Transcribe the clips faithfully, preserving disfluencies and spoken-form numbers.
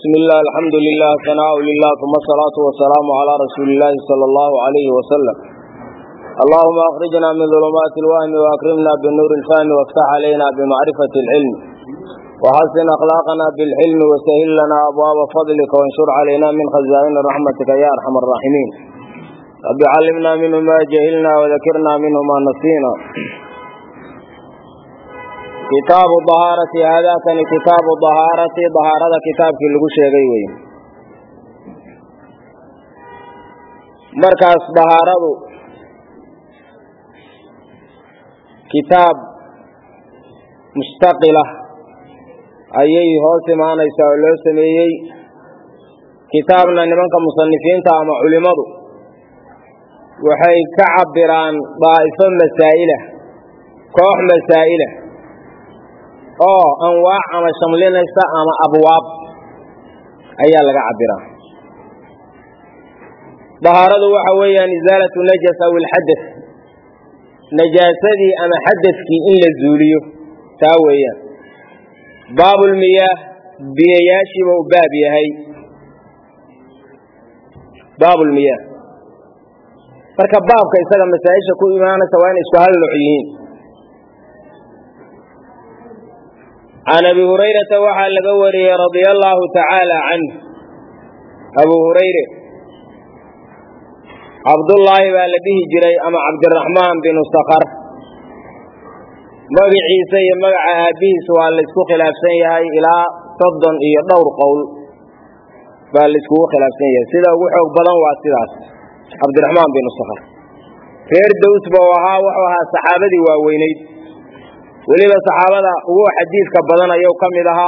بسم الله الحمد لله ثناء لله ثم الصلاة والسلام على رسول الله صلى الله عليه وسلم. اللهم أخرجنا من ظلمات الوهم وأكرمنا بالنور الفهم وافتح علينا بمعرفة العلم وحسن أخلاقنا بالحلم وسهل لنا أبواب فضلك وانشر علينا من خزائن رحمتك يا أرحم الراحمين. رب علمنا منه ما جهلنا وذكرنا منه ما نسينا. كتاب الطهارة هذا كان كتاب الطهارة طهارة كتاب في لغو شيغي وي مركز طهارة كتاب مستقلة أيي هوس معنا يساو لو سميي كتابنا نمنك مصنفين تاع علماء وحي كعبران ضائفة مسائلة كوح مسائلة oo anwaac ama shamlinaysa ama abwaab ayaa laga cabiraa. Dahaaradu waxa weeyaan izaalatu najas aw alhadath, najaasadii ama xadadkii in la zuuliyo taa weeyaan. baabul miyaah biyayaashii buu baab yahay. baabul miyaah marka baabka isaga masaa'isha ku imaanaysa waa in isku hal nooc yihiin. عن أبي هريرة وحال لقوري رضي الله تعالى عنه. أبو هريرة عبد الله والده جري أما عبد الرحمن بن صخر مقع عيسى مقع أبيه سؤال لسكو خلاف سيهاي إلى صد إيه دور قول بالسكو خلاف سيهاي سيدا وحوق بضان واسداس عبد الرحمن بن صخر غير دوس بوها وحوها صحابة واوينيد وليبا صحابة هو حديث كبضان أيو كم لها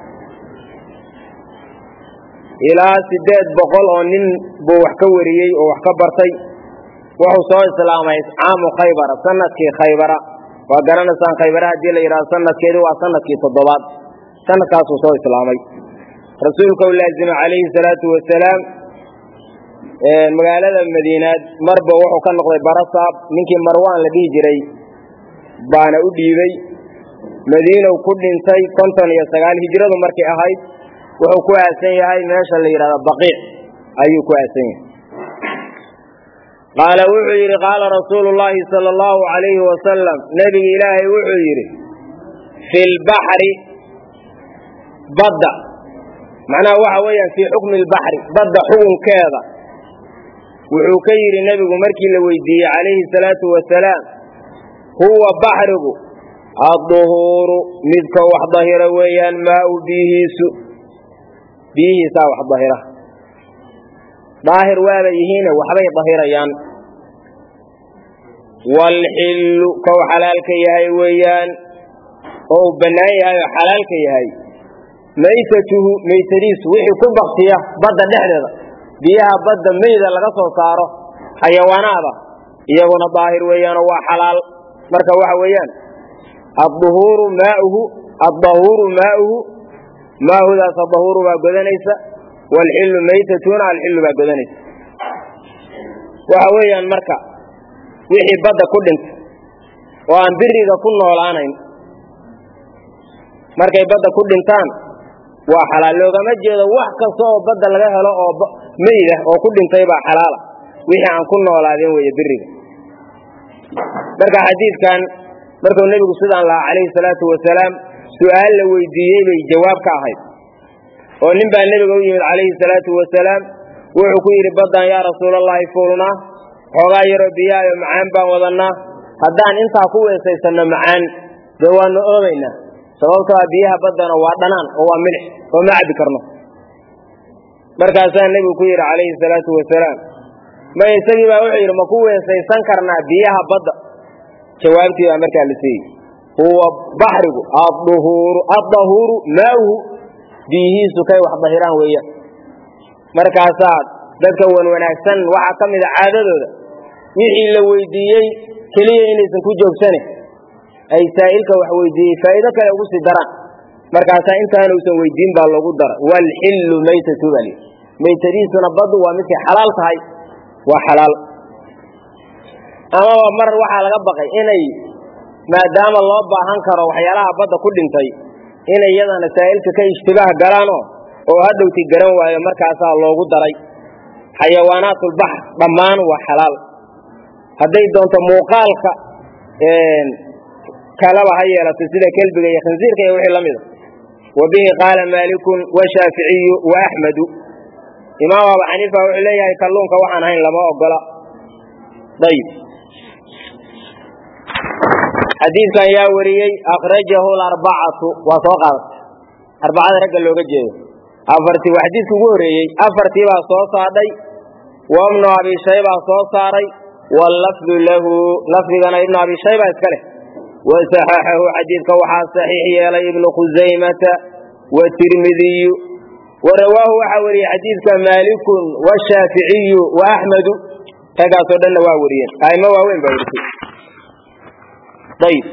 إلى سداد بقول أنين بوحكوريي ووحكبرتي وهو صلى الله عليه وسلم عام خيبر سنة كي خيبر وقرنا سنة خيبر هدي إلى سنة كي وسنة كي تضبط سنة كاسو صلى الله عليه وسلم رسولك اللازم عليه الصلاة والسلام مقالة المدينة مربى وحو كان نقضي برصاب منك مروان لديه جري baana u dhiibay Madiina uu ku dhintay konton iyo sagaal hijradu markii ahayd wuxuu ku aasan yahay meesha la yiraahdo Baqiic ayuu ku aasan yahay. qaala wuxuu yiri qaala rasuulullaahi sallallahu alayhi wa sallam nabi ilaahi wuxuu yiri fil bahri badda macnaa waxa weeyaan fi xukm al bahri badda xukunkeeda wuxuu ka yiri nabigu markii la weydiiyay alayhi salatu wa salaam هو بحره الظهور مذك وحظهر ويان ماء بيهيس بيهيس وحظهره ظاهر وابا يهين وحبي ظهريان والحل كو حلالك يهي ويان أو بناي هاي حلالك يهي ميتته ميتريس وحي كل بختيه بدا نحن بيها بدا ميدا لغسو صاره حيوانات يهون ظاهر ويان وحلال marka waxa weeyaan ad-dhuhuru ma'uhu ad-dhuhuru ma'uhu ma'uhu da ad-dhuhuru ba godanaysa wal hillu maytatuna al hillu ba godanaysa waxa weeyaan marka wixii badda ku dhintay oo aan biriga ku noolaanayn markay badda ku dhintaan waa xalaal loogama jeedo wax kasta oo badda laga helo oo meeyda oo ku dhintay ba xalaal wixii aan ku noolaadeen weeye biriga. marka xadiidkan markuu nabigu sidaan la alayhi salatu wasalaam su'aal la weydiiyay bay jawaab ka ahayd oo nin baa nabiga u yimid alayhi salatu wasalaam wuxuu ku yiri badan ya rasuulullaahi fuulna xogaa yaro biyaayo macaan baan wadanaa haddaan intaa ku weesaysano macaan dawaano oobayna sababtoo ah biyaha badana waa dhanaan oo waa milix oo ma cabi karno markaasaa nabigu ku yiri alayhi salatu wasalaam ma isagii baa wuxuu yiri ma ku weesaysan karnaa biyaha badda jawaabtii baa markaa la siiyey huwa bahrigu ad-dhuhuru ad-dhuhuru ma'uhu bihiisu kay wax dahiraan weeyaan. markaasaa dadka wan wanaagsan waxa ka mid ah caadadooda wixii la weydiiyey kaliya inaysan ku joogsane ay saa'ilka wax weydiiyey faa'iido kale ugu sii daraan markaasaa intaan uusan weydiin baa lagu dara wal hillu maytatu bali maytadiisuna baddu waa mid xalaal tahay وحلال أما مر وحال قبقي إني ما دام الله باهن كره وحيالها بدأ كل انتي إني يدا نسائل كي اشتباه قرانو oo hadhowti garan waayo markaasaa loogu daray xayawaanaatul bahr dhammaan waa xalaal hadday doonto muuqaalka kalaba ha yeelato sida kelbiga iyo khinsiirka iyo wixii lamida wabihi qaala maalikun washaaficiyu wa axmedu imaam abu xaniifa wuxuu leeyahay kalluunka waxaan ahayn lama ogola ayib xadiidkan yaa wariyey akhrajahu larbacatu waa soo qaadatay arbacada ragga looga jeedo afartii waa xadiidka ugu horreeyey afartii baa soo saadhay wabnu abi shayba soo saaray wallafdu lahu lafdigana ibnu abi shayba iska leh wasaxaxahu xadiidka waxaa saxiix yeelay ibnu khusaymata watirmidiyu warawaahu waxaa wariyey xadiidka maalikun washaaficiyu wa axmedu raggaasoo dhanna waa wariyeen aimo waaweyn baa warisay ayib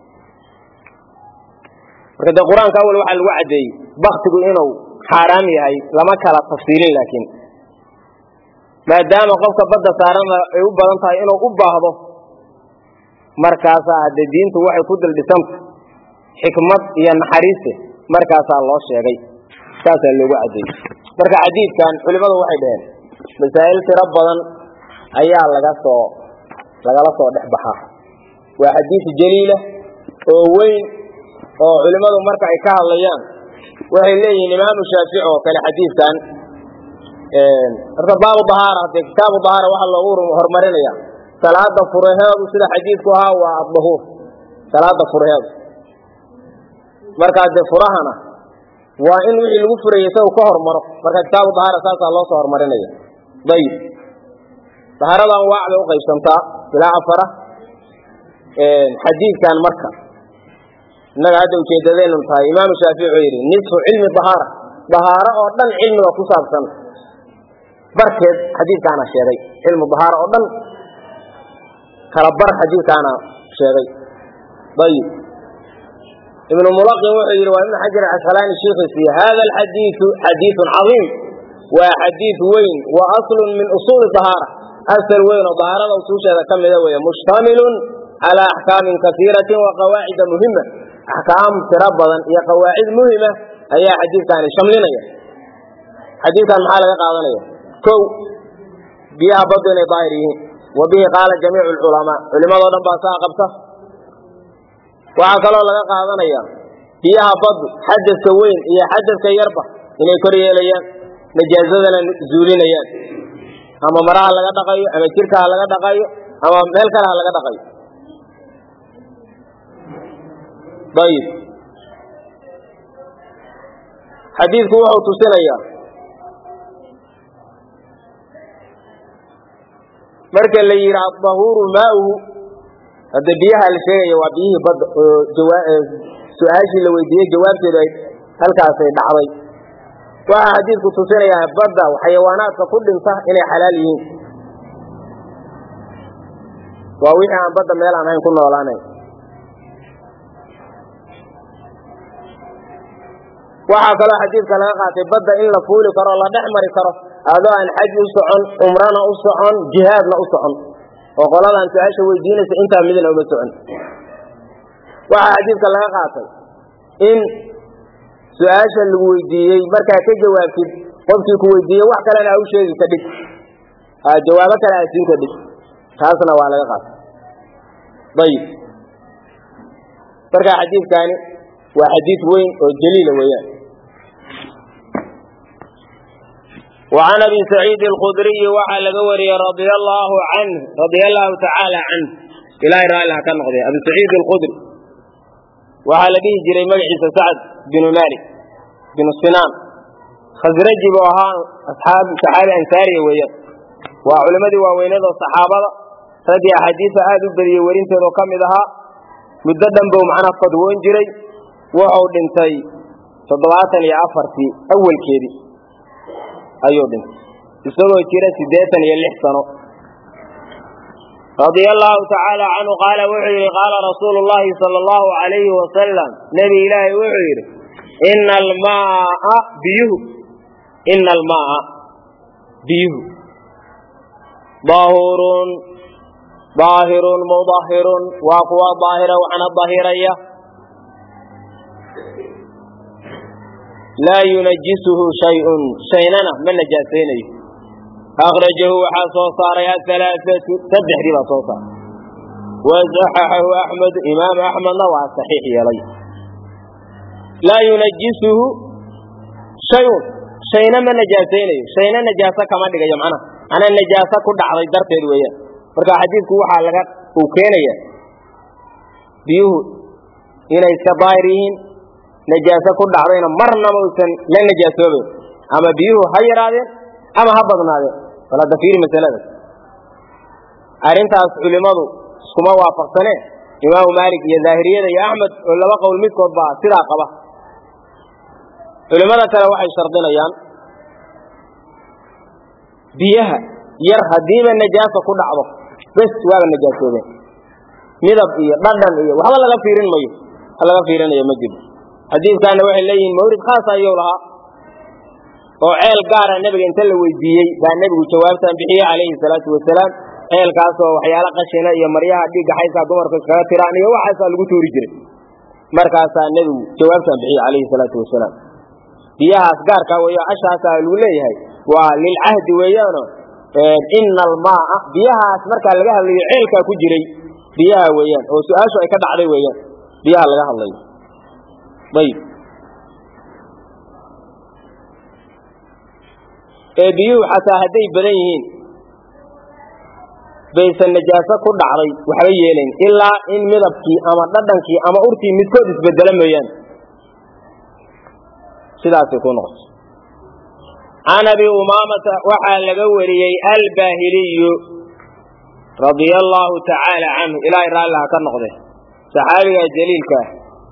marka dee qur-aanka awal waxaa lagu caddeeyey baktigu inuu xaaraam yahay lama kala tafsiilin laakiin maadaama qofka badda saarana ay u badan tahay inuu u baahdo markaasaa hadde diintu waxay ku dildhisanta xikmad iyo naxariiste markaasaa loo sheegay saasaa loogu caddeeyey marka xadiidkan culimmadu waxay dhaheen masaa'il tiro badan ayaa laga soo lagala soo dhex baxaa waa xadiis jaliila oo weyn oo culimmadu marka ay ka hadlayaan waxay leeyihiin imaamu shaafici oo kale xadiidkan horta baabu dahaara haddee kitaabu dahaara waxaa loogu horumarinaya salaada furaheedu sida xadiidku ahaa waa addahuur salaada furaheedu markaa dee furahana waa in wixii lagu furayay isagu ka hormaro marka kitaabu dahaara saasaa loo soo horumarinaya ayib dahaaradan waac bay uqaybsantaa ilaa afara xadiidkan marka innaga hadda ujeedadaynu tahay imaamu shaafici wuxuu yidhi nisfu cilmi dahaara dahaaro oo dhan cilmiga ku saabsan barkeed xadiidkaana sheegay cilmu dahaaro oo dhan kala bar xadiidkaana sheegay ayib ibnu mulaqin wuxuu yidhi waa ibnu xajar acasqalaani shiikhiisii hada alxadiidu xadiidun cadiim waa xadiid weyn wa aslun min usuuli dahaara asal weyn oo dahaarada usuusheeda ka mida weeye mushtamilun calaa axkaamin kaiiratin wa qawaacida muhima axkaam tiro badan iyo qawaacid muhima ayaa xadiidkaani shamlinaya xadiidkan maxaa laga qaadanaya kow biyaha baddu inay daahir yihiin wa bihi qaala jamiicu alculamaa culimadoo dhan baa saa qabta waxaa kaloo laga qaadanaya biyaha baddu xadadka weyn iyo xadadka yarba inay kor yeelayaan najaasadana zuulinayaan ama maraha laga dhaqayo ama jirka ha laga dhaqayo ama meel kale ha laga dhaqayo ayib xadiidku wuxuu tusinayaa marka la yidhi adahuuru maauhu hadda biyaha la sheegaya waa biyihii badda oo su-aashii la weydiiyey jawaabteedu ay halkaasay dhacday waxaa xadiidku tusinayaa badda xayawaanaadka ku dhinta inay xalaal yihiin waa wixii aan badda meel aan hayn ku noolaanayn waxaa kaloo xadiidka laga qaatay badda in la fuuli karo la dhex mari karo adoo aan xaj u socon cumrana u socon jihaadna u socon oo qoladaan su-aasha weydiinaysa intaa midna uma socon waxaa xadiidka laga qaatay in su-aasha lagu weydiiyey markaa ka jawaabtid qofkii ku weydiiyey wax kalena a u sheegi ka dhig jawaabo kale a siin ka dhig taasna waa laga qaatay ayib markaa xadiidkaani waa xadiid weyn oo jaliila weeyaan وعن أبي سعيد الخدري وعلى قوري رضي الله عنه رضي الله تعالى عنه إلهي رأي لها كان نقضي أبي سعيد الخدري وعلى به جري مجعس سعد بن مالك بن السنان خزرجي بوهان أصحاب سحابة أنساري ويا وعلماء وويناد الصحابة رضي حديث آدو بدي ورين تدو كم إذها مددن بو معنا قدوين جري وعود انتي صدواتا لعفرتي أول كيري أيوة يسوي كيرا سديتا يلحسنه رضي الله تعالى عنه قال وحير قال رسول الله صلى الله عليه وسلم نبي إلهي وحير إن الماء بيه إن الماء بيه ظاهر ظاهر مظاهر وقوى ظاهرة وعن الظاهرية لا ينجسه شيء شيئا من نجاسينه أخرجه وحصو صار يا ثلاثة تدح ربا صوصا وزححه أحمد إمام أحمد نوع صحيح يلي لا ينجسه شيء شيئا من نجاسينه شيئا نجاسة كما دقا جمعنا أنا النجاسة كل عضي درته دوية فرقا حديث كوحا لغا وكينيا بيوه إلى السبايرين نجاسة كل عضينا مرنا موسن لن نجاسة به أما بيوه حير هذا أما هبضنا هذا فلا تفير مثل هذا أرنت أسئل ماذا كما وافقتنا إمام مالك يا ظاهرية يا أحمد ولا بقى والمسك وضع سراقة بقى ولماذا ترى واحد شرطنا أيام بيها يرها ديما النجاسة كل عضو بس وهذا النجاسة به مذهب إيه بدن إيه وهذا لا غفيرين ميه هذا غفيرين يا مجد حديث كان واحد لين مورد خاصة يولها وعيل قار النبي انت اللي ويديي فالنبي جوابته بحي عليه الصلاة والسلام عيل كاسو وحيالا قشينا يا مريها ديق حيثا دمر كتيراني وحيثا لغو توري جري مركاسا النبي جوابته بحي عليه الصلاة والسلام بيها أسقار كاوية أشهاتا الولي هاي وللعهد ويانا إن الماء بيها أسمركا لغاها اللي عيلكا كجري بيها ويان وسؤاشو اي كدع علي ويان بيها لغاها اللي طيب بيو حتى هدي بدنيهين بيس النجاسة كل عري وحريين إلا إن مذبكي أما ندنكي أما أرتي متكود اسبدل ميان سلاس يكون غص عن أبي أمامة وحال لقوري الباهلي رضي الله تعالى عنه إلى إرى الله كالنقضة صحابي الجليل كاه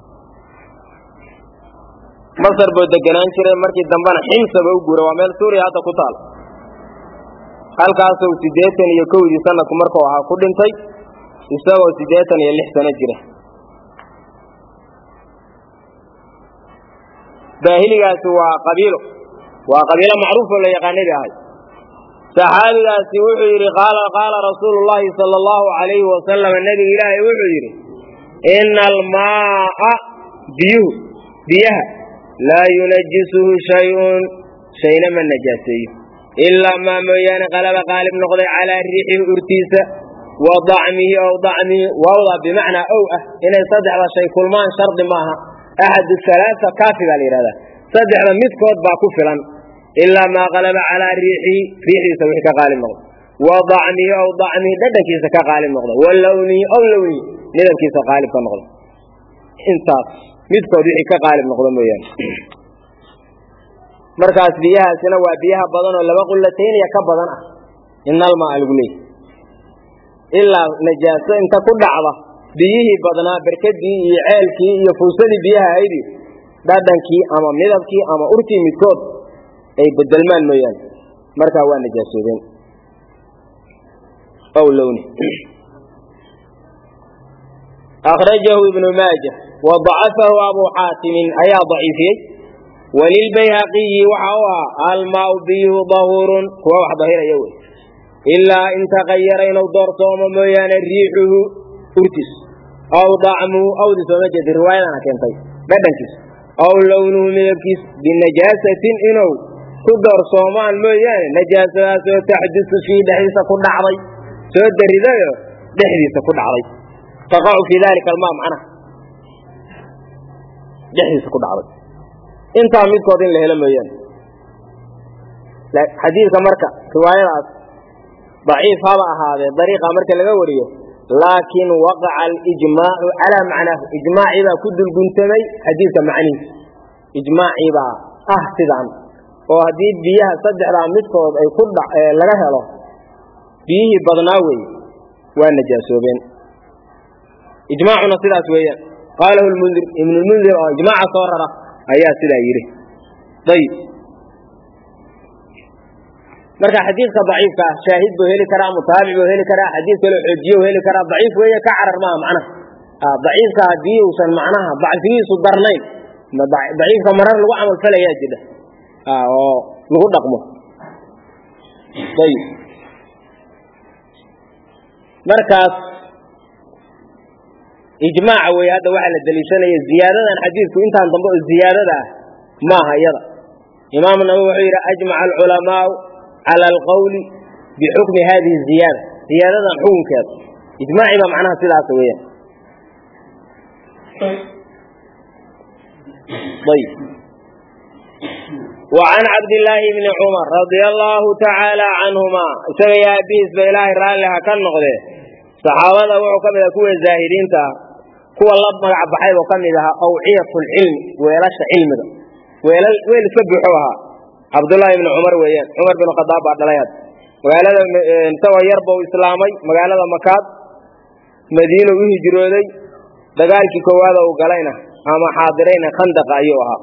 مصر بود جنان شري مركي دنبان حمص بوجوره ومن سوريا هذا قتال هل كاسو سيدتن يكوي سنة مركو ها كلن طي يسوى سيدتن يلح سنجره باهلي سوى قبيله وقبيله معروف ولا يقاني بهاي صحابي سوحيري قال قال رسول الله صلى الله عليه وسلم النبي إلهي وحيري إن الماء بيه بيها لا ينجسه شيء شيء من نجاسه إلا ما ميان قلب قالب نقضي على الريح أرتيسة وضعمه أو ضعمه ووضع بمعنى أوأه إن يصدع شيء كل ما شرط معها أحد الثلاثة كافي بالإرادة صدع مثكوت باكفلا إلا ما غلب على الريح ريح يسوي كقالب نقضي وضعمه أو ضعمه ددك يسوي كقالب نقضي واللوني أو لوني ندك يسوي قالب نقضي انصاف midkood wixii ka qaalib noqdo mooyaan markaas biyaha sina waa biyaha badan oo laba qullatayn iyo ka badan ah innal ma algulay illa najaaso inta ku dhacda biyihii badnaa barkadii iyo ceelkii iyo fuusadii biyaha aydi dhadhankii ama midabkii ama urtii midkood ay bedelmaan mooyaan marka waa najaasoodeen aw lawni أخرجه ابن ماجه وضعفه أبو حاتم أي ضعيفي وللبيهقي وحوى الماء به ظهور هو ظهير يوي إلا إن تغيرين أو ضرطهم ميان ريحه أرتس أو ضعمه أو دسومجة الرواية أنا كنتي بدنكس أو لونه ميكس بالنجاسة إنه تدر صومان ميان نجاسة تحدث في دحيث كل عضي تودر ذلك دحيث كل عضي تقع في ذلك الماء معنا دحيث كل عضي انت عميد قوضين له لما يان حديث مركة رواية ضعيف هذا هذا طريقة مركة لغورية لكن وقع الإجماع على معناه إجماع إذا كد القنتمي حديث معني إجماع إذا أحسد عنه وهديد بيها صدع رامد قوض أي كل لغاها له بيه بضناوي والنجاسوبين إجماع نصير أسويا قاله المنذر ابن المنذر إجماع صورة أيها سلا يري طيب مركا حديث ضعيف شاهد به لي كرا متابع به لي كرا حديث له حجيه به لي كرا ضعيف وهي كعرر ما معناه آه ضعيف كهدي وصل معناها ضعفيه صدرنين ضعيف كمرر لو عمل فلا يجده اه لو دقمه طيب مركز إجماع وهذا وعلى الدليل الزيادة الحديث كنت عن ضمن الزيادة ما هيدا إمام النووي أجمع العلماء على القول بحكم هذه الزيادة زيادة حكم كذا إجماعي ما معناها سلعة سوية طيب وعن عبد الله بن عمر رضي الله تعالى عنهما سويا بيس بإله رالها كالنقضة صحابة وحكم يكون الزاهدين تا هو الله مقع بحي وكم لها أوعية العلم ويلاش علم ده ويل سبحوها عبد الله بن عمر ويان عمر بن الخطاب بعد الآيات وقال هذا انتوى يربو إسلامي وقال هذا مكات مدينة وهجرودي دقالك كواذا وقالينا أما حاضرين خندق أيوها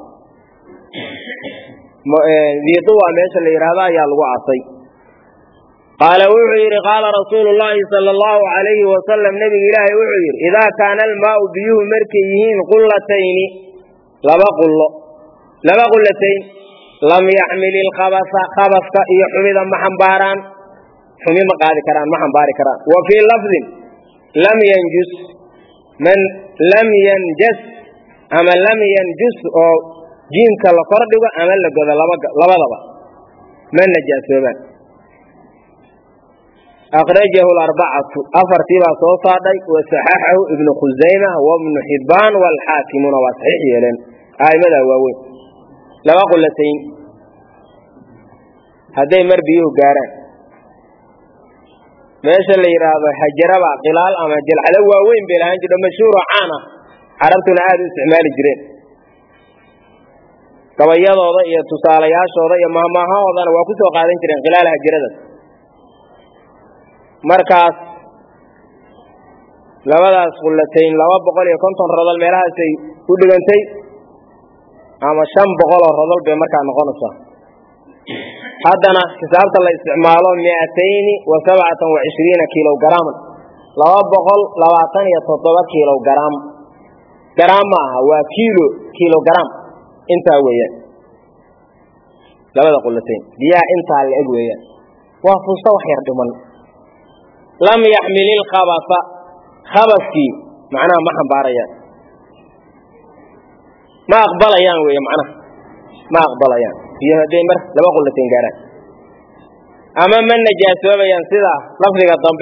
ذي طوى ميسا اللي يرهضا يالغو عصي قال وعير قال رسول الله صلى الله عليه وسلم نبي إلهي وعير إذا كان الماء بيوه مركيهين قلتين لما قل لما قلتين لم يحمل الخبث خبث يحمد محنباران حمي مقادي كران محنباري كران وفي لفظ لم ينجس من لم ينجس أما لم ينجس أو جين كلا قردوا أما لقد لبا لبا من نجس بان أخرجه الأربعة أفر تبا صوصادي وصححه ابن خزيمة وابن حبان والحاكمون وصحيح يلين هاي ماذا هو لما قلتين هذي مربيه قارن ماشي اللي يراده حجربا قلال أما جل على وين بلا هنجد مشهور عانا عرفتنا هذا استعمال الجرين كبيض وضعي تصالياش وضعي مهما ها وضعنا وكسو قادين جرين قلال هجرده مركز labadaas qulatayn laba boqol iyo konton rodol meelahaas ay ku dhigantay ama shan boqol oo rodol bay markaa noqonaysaa haddana xisaabta la isticmaalo mi'atayn wa sab'atan wa ishriin kilogram laba boqol labaatan iyo toddoba kilogram gram waa kilo kilogram inta weeyaan labada qulatayn biya inta la eg weeyaan waa fuusta wax yar dhiman لم يحمل الخبث خبثي معناه ما حنباريان ما أقبليان ويا معناه ما أقبليان في هذين مر لما قلتين قارن أما من نجاسة بيان سيدا لفظ الضمب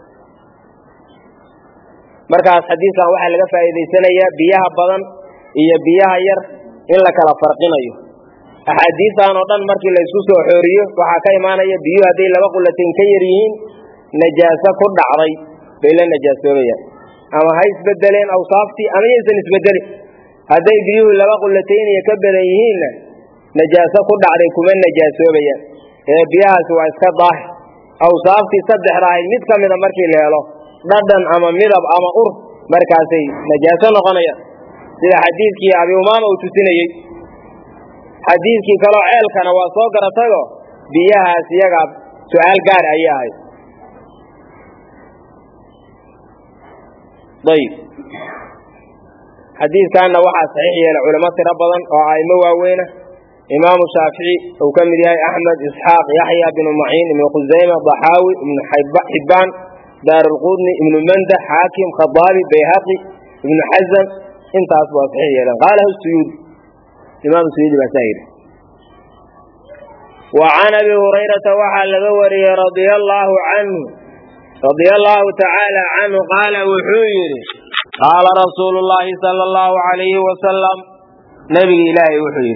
مركز حديثا واحد لقى فائدة سنة بيها بدن هي بيها ير إلا كلا فرقنا يو أحاديثا نضن مركز ليسوس وحوريه وحكاي معنا بيها هذين لما قلتين كيريين نجاسة كل عري بين النجاسة ويا أما هاي سبدلين أو صافتي أما ينسى نسبدلين هذي بيوه اللي بقول لتين يكبريهن نجاسة كل عري كمان نجاسة ويا بيها سواء اسكت أو صافتي صدح راعي متك من المركي اللي له ضدن أما مذب أما أر مركزي نجاسة نقنية زي حديث كي أبي أمامة وتسيني حديث كي كلا عيل كان وصوق رتقه بيها سيقى سؤال قار أيها طيب حديث كان وحى صحيح العلماء ربضا وعائمة واوينة إمام الشافعي وكم لها أحمد إسحاق يحيى بن معين بن خزيمة ضحاوي بن حبان دار القطني بن مندة حاكم خضابي بيهقي بن حزم انت أصبح صحيح قاله السيود إمام السيود بسائر وعن أبي هريرة وحى لذوري رضي الله عنه رضي الله تعالى عنه قال وحير قال رسول الله صلى الله عليه وسلم نبي إلهي وحير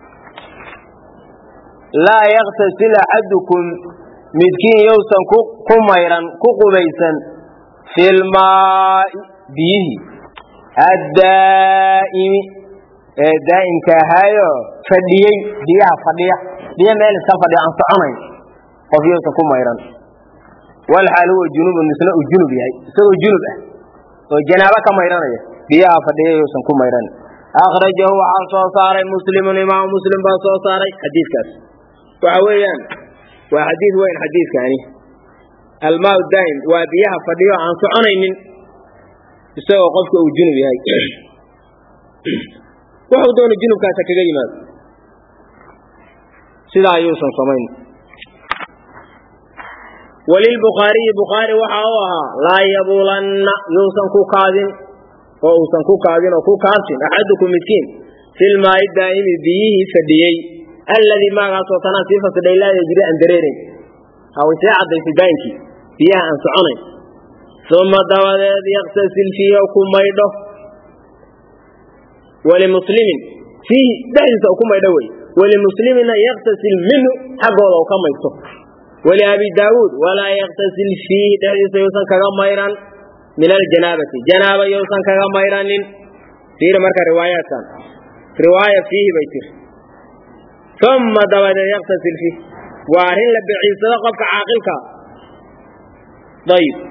لا يغتسل أحدكم مدكين يوسن كميرا كقبيسا في الماء به الدائم الدائم كهايو فديي ديها فديها ديها ميل سفدي عن صعنين وفي يوسن كميرا والحال هو الجنوب النساء الجنوب يعني سوى الجنوب والجنابة كما يرانيه بيها فديه يوسن كما يرانيه أخرجه وعصى صار مسلم إمام مسلم بصى صار حديث كاس وعويان وحديث وين حديث يعني الماء الدائم وبيها فديه عن صعنين سوى قفك الجنوب يعني وهو دون الجنوب كاسك جيما سلا يوسن صمين وللبخاري بخاري وحاوها لا يبولن يوسن كوكادين ووسن كوكادين وكوكادين أحدكم مسكين في الماء الدائم بيه فديي الذي ما قاصو تناسيف فدي لا يجري عن دريرين أو ساعة في داينكي فيها أن سعني ثم دواد يغتسل فيه وكما يده ولمسلم فيه دائنس وكما يدوي ولمسلم يغتسل منه حقه وكما يده ولأبي داود ولا يغتسل فيه دائنس يوسن كما يران من الجنابة جنابة يوسن كما يران في مركة روايات رواية فيه بيتر ثم دواد يغتسل فيه وارين لبعي صدقك عاقلك طيب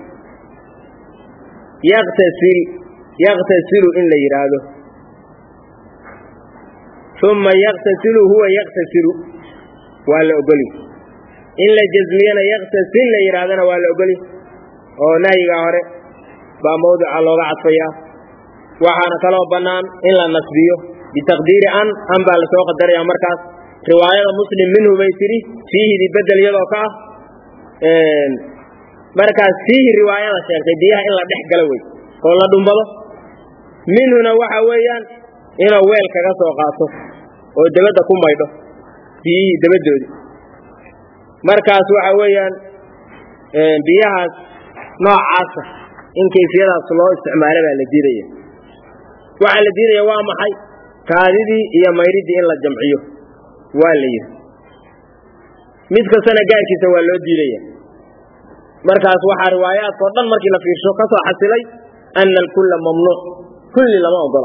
يغتسل يغتسل إن لا يراده ثم يغتسل هو يغتسل ولا أقولي إن لا جزمينا يغتسل لا يرادنا ولا أقولي أو نايق عارف بموضع على وضع فيها وحنا كلام بنان إن لا نسبيه بتقدير أن أن بالسوق الدرجة مركز رواية مسلم منه بيسري فيه بدل يلوكا مركز فيه رواية الشيخ ديها إلا ضحك لوي والله دنبله من هنا وحويا إلى ويل كغسو قاسو ودبده كم بيده فيه دبده مركز وحويا بيها نوع عاصف إن كيفية صلاة استعماله بالديرية وعلى الديرية وامحي كهذه هي ما يريد إلا الجمعية والليل مثل سنة جاء كي سوى له الديرية مركز وحى روايات فضل مركي لفي الشوكة حصلي أن الكل ممنوع كل لما أضل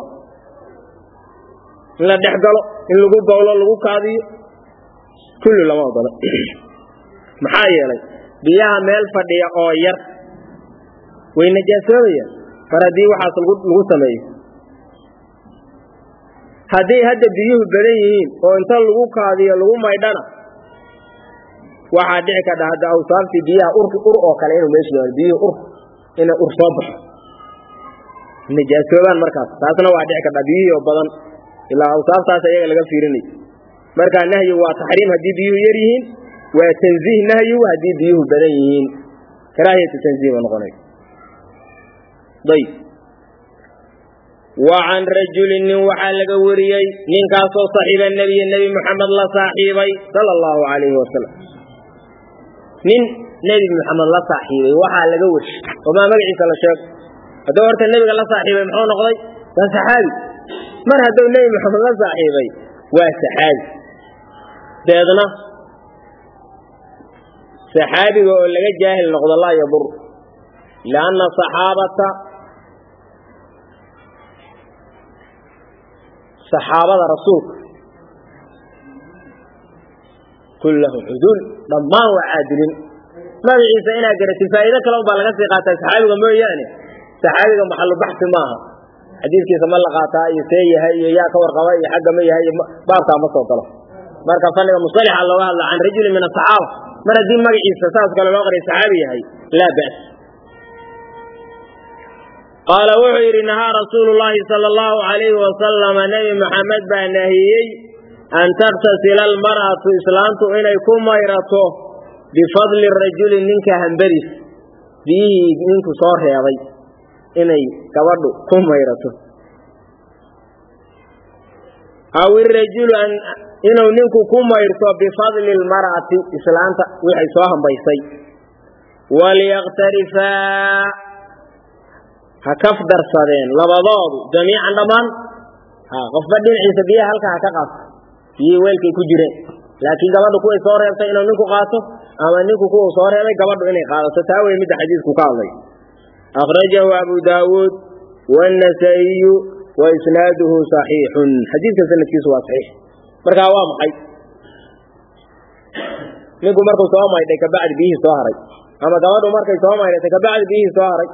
لا دحقله إن لقوا قوله لقوا كاذي كل لما أضل محايا لي بيها ميل فدية أوير وإن جاسوية فردي وحاصل لقوا سميه هذه هذا بيوه بديهين وإنت لقوا كاذي لقوا ميدانا waxaa dhici kada hada awsaafti biyaha urka ur oo kale inuu meesha yahay biyo ur ina ur soo baxo najaasoobaan markaas taasna waa dhici kada biyo badan ilaa awsaaftaas ayaga laga fiirinay marka nahyi waa tahriim hadii biyo yar yihiin waa tanziih nahyi hadii biyo badan yihiin karaahiyatu tanziih noqonay dayb وعن رجل وحا لغا وريي نينكاسو صاحب النبي النبي محمد الله صاحبي صلى الله عليه وسلم nin nabi maxamed la saaxiibay waxa laga wash oo ma magaciisa la sheeg hada horta nabiga la saaxiibay muxuu noqday waa saxaabi mar haduu nabi maxamed la saaxiibay waa saxaabi deedna saxaabiga oo laga jaahil noqdo la yabur laana saxaabata saxaabada rasuulka كلهم عدول ضمان وعادلين ما بعيسى إنا قرأت فائدة كلام بالغة سيقاتا سحابي قمو يعني سحابي قم محل بحث معها حديث كيس مالا قاتا يسيه هاي يا كور قوائي حق مي هاي بارتا مصوت له ماركا فنغا مصالح الله عن رجل من الصحابة من الدين ما بعيسى ساس قال الله غري سحابي هاي لا بأس قال وحير نهى رسول الله صلى الله عليه وسلم نبي محمد بأنهيي أن تغتسل المرأة إسلامت إن يكون ميرته بفضل الرجل منك هنبريس به منك صار هذي إن كبرد كون ميرته أو الرجل أن إنه منك كون ميرته بفضل المرأة إسلامت وحي صاهم بيسي وليغترفا هكف درسين لبضاض جميعا لمن غفبدين عيسى بيها هلك هكاقف في ويلكي كجرين لكن قبضوا كوي صار يبتين إنه ننكو قاسو أما ننكو كوي صار يبتين قبضوا إنه قاسو تاوي مدى حديثكو قاضي أخرجه أبو داود والنسائي وإسناده صحيح حديث سنة كيسوا صحيح مركا وام حي ننكو مركو صوما يديك بعد بيه صهري أما قبضوا مركو صوما يديك بعد بيه صهري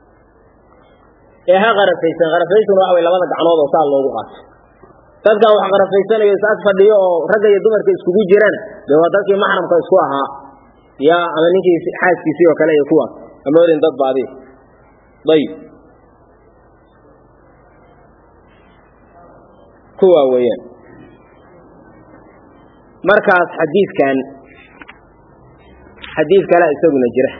إيها غرفيسان غرفيسان وحوي لبضك عنوض وصال الله قاسو dadka wax qarafaysanaya saas fadhiyo oo rag iyo dumarka isku jiraan waa dadkii maxramka isku ahaa ya ama ninkii xaaskiisii oo kale iyo kuwa ama orin dad baadi dayb kuwa weeyaan markaas xadiiskan xadiis kale isaguna jira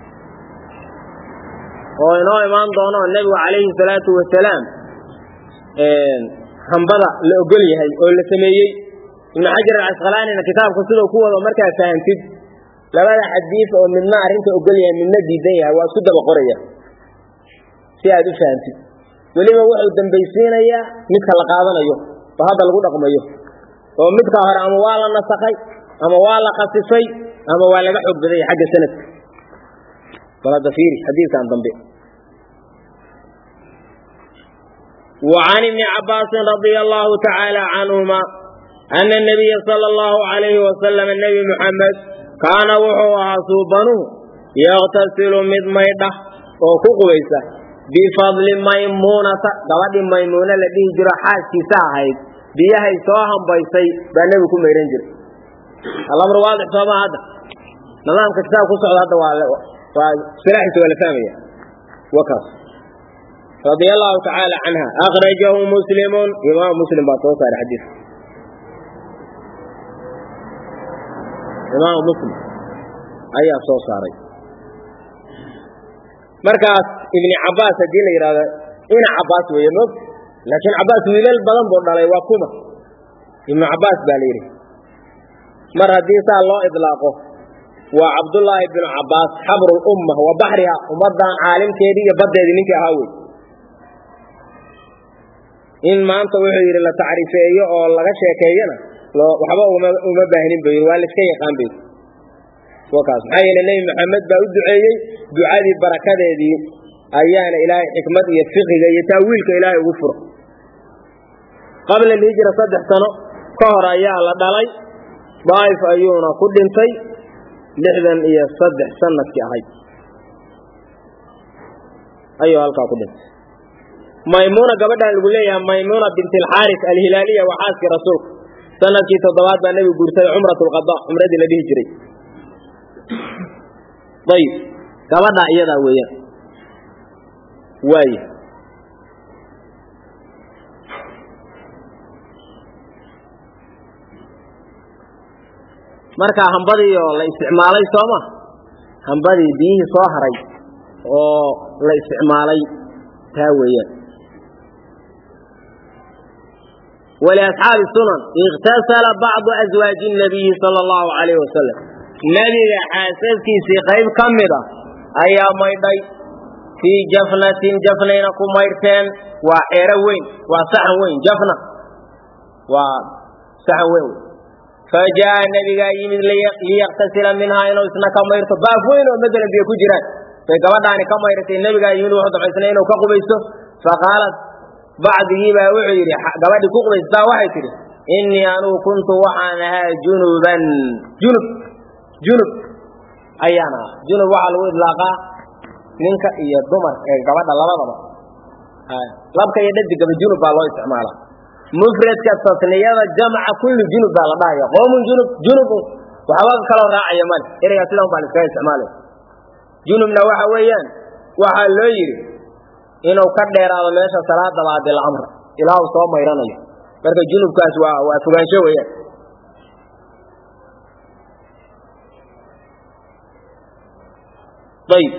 oo inoo imaan doono nabiga calayhi salaatu wasalaam hambada la ogol yahay oo la sameeyay ibn Hajar al-Asqalani kitaabka sidoo ku wada markaa fahamtid labada xadiis oo midna arinta ogol yahay midna diidan yahay waa isku daba qoraya si aad u fahamtid waliba wuxuu dambaysiinaya midka la qaadanayo oo hadda lagu dhaqmayo oo midka hore ama waa la nasakhay ama waa la qasifay ama waa laga xog baday xagga sanadka wala dafiiri xadiiskan dambe وعن ابن عباس رضي الله تعالى عنهما أن النبي صلى الله عليه وسلم النبي محمد كان وحوها صوبانه يغتسل من ميضة وكقويسة بفضل ميمونة قواد ميمونة الذي جرى حاسي ساعد بيها يسوهم بيسي بأنبكم يرنجر الأمر واضح طبعا هذا نظام كتاب قصة هذا وسلاحة ولا فامية وكاس رضي الله تعالى عنها أخرجه مسلم إمام مسلم بطوطة الحديث إمام مسلم أي أصوص صاري مركز ابن عباس الدين إرادة إن عباس ويمك لكن عباس ويلال بلن برد عليه وكما ابن عباس باليري مرة ديسا الله إطلاقه وعبد الله بن عباس حبر الأمة وبحرها ومضى عالم كيدي يبدأ ذلك هاوي إن ما أنت وحير لا تعرفيه أو لا شيكينا لو وحبا وما باهنين بيه والد كي يقام بيه وكاس حين النبي محمد بأود دعائي دعاء البركة دي أيان إلهي حكمة يتفقه يتاويلك إلهي غفره قبل الهجرة صدح سنة كهر أيان لدالي ضعيف أيونا قدنتي لحظا إيا صدح سنة كأهي أيها الكا قدنت ميمونة قبلها الولاية ميمونة بنت الحارث الهلالية وحاسك رسول سنة كي تضوات بأنه قرسل عمرة القضاء عمرة الذي هجري طيب قبلها إيضا ويا واي marka hambadii oo la isticmaalay sooma hambadii biyo soo haray oo la isticmaalay taa weeyaan ولأصحاب السنن اغتسل بعض أزواج النبي صلى الله عليه وسلم نبي حاسس في سيقيب كمدا أيام ميدي في جفنة جفنين كميرتين وحيروين وسحوين جفنة وسحوين فجاء النبي يمد ليغتسل منها إنه إسنا كميرت بافوين ومدنا بيكو جيران فقبض عن كميرتين النبي يمد وحضر حسنين وكقبيسه فقالت بعده ما وعير قبل كقبيس دا وحي إني أنو كنت وحانها جنوبا جنوب جنوب أيانا جنوب وحال وإطلاقا منك إيا الضمر قبل الله لبضا لبك يدد قبل جنوب الله استعمالا مفرد كالتصنية جمع كل جنوب على باية قوم جنوب جنوب وحواق كلاو راعي يمان إذا يسلهم بعد كاية استعماله جنوب نوحا ويان وحال لو يري إنه كدير على ماشى صلاة بعد الأمر إلى وصوم ميرانا بركة جنوب كاس وفقان شوية طيب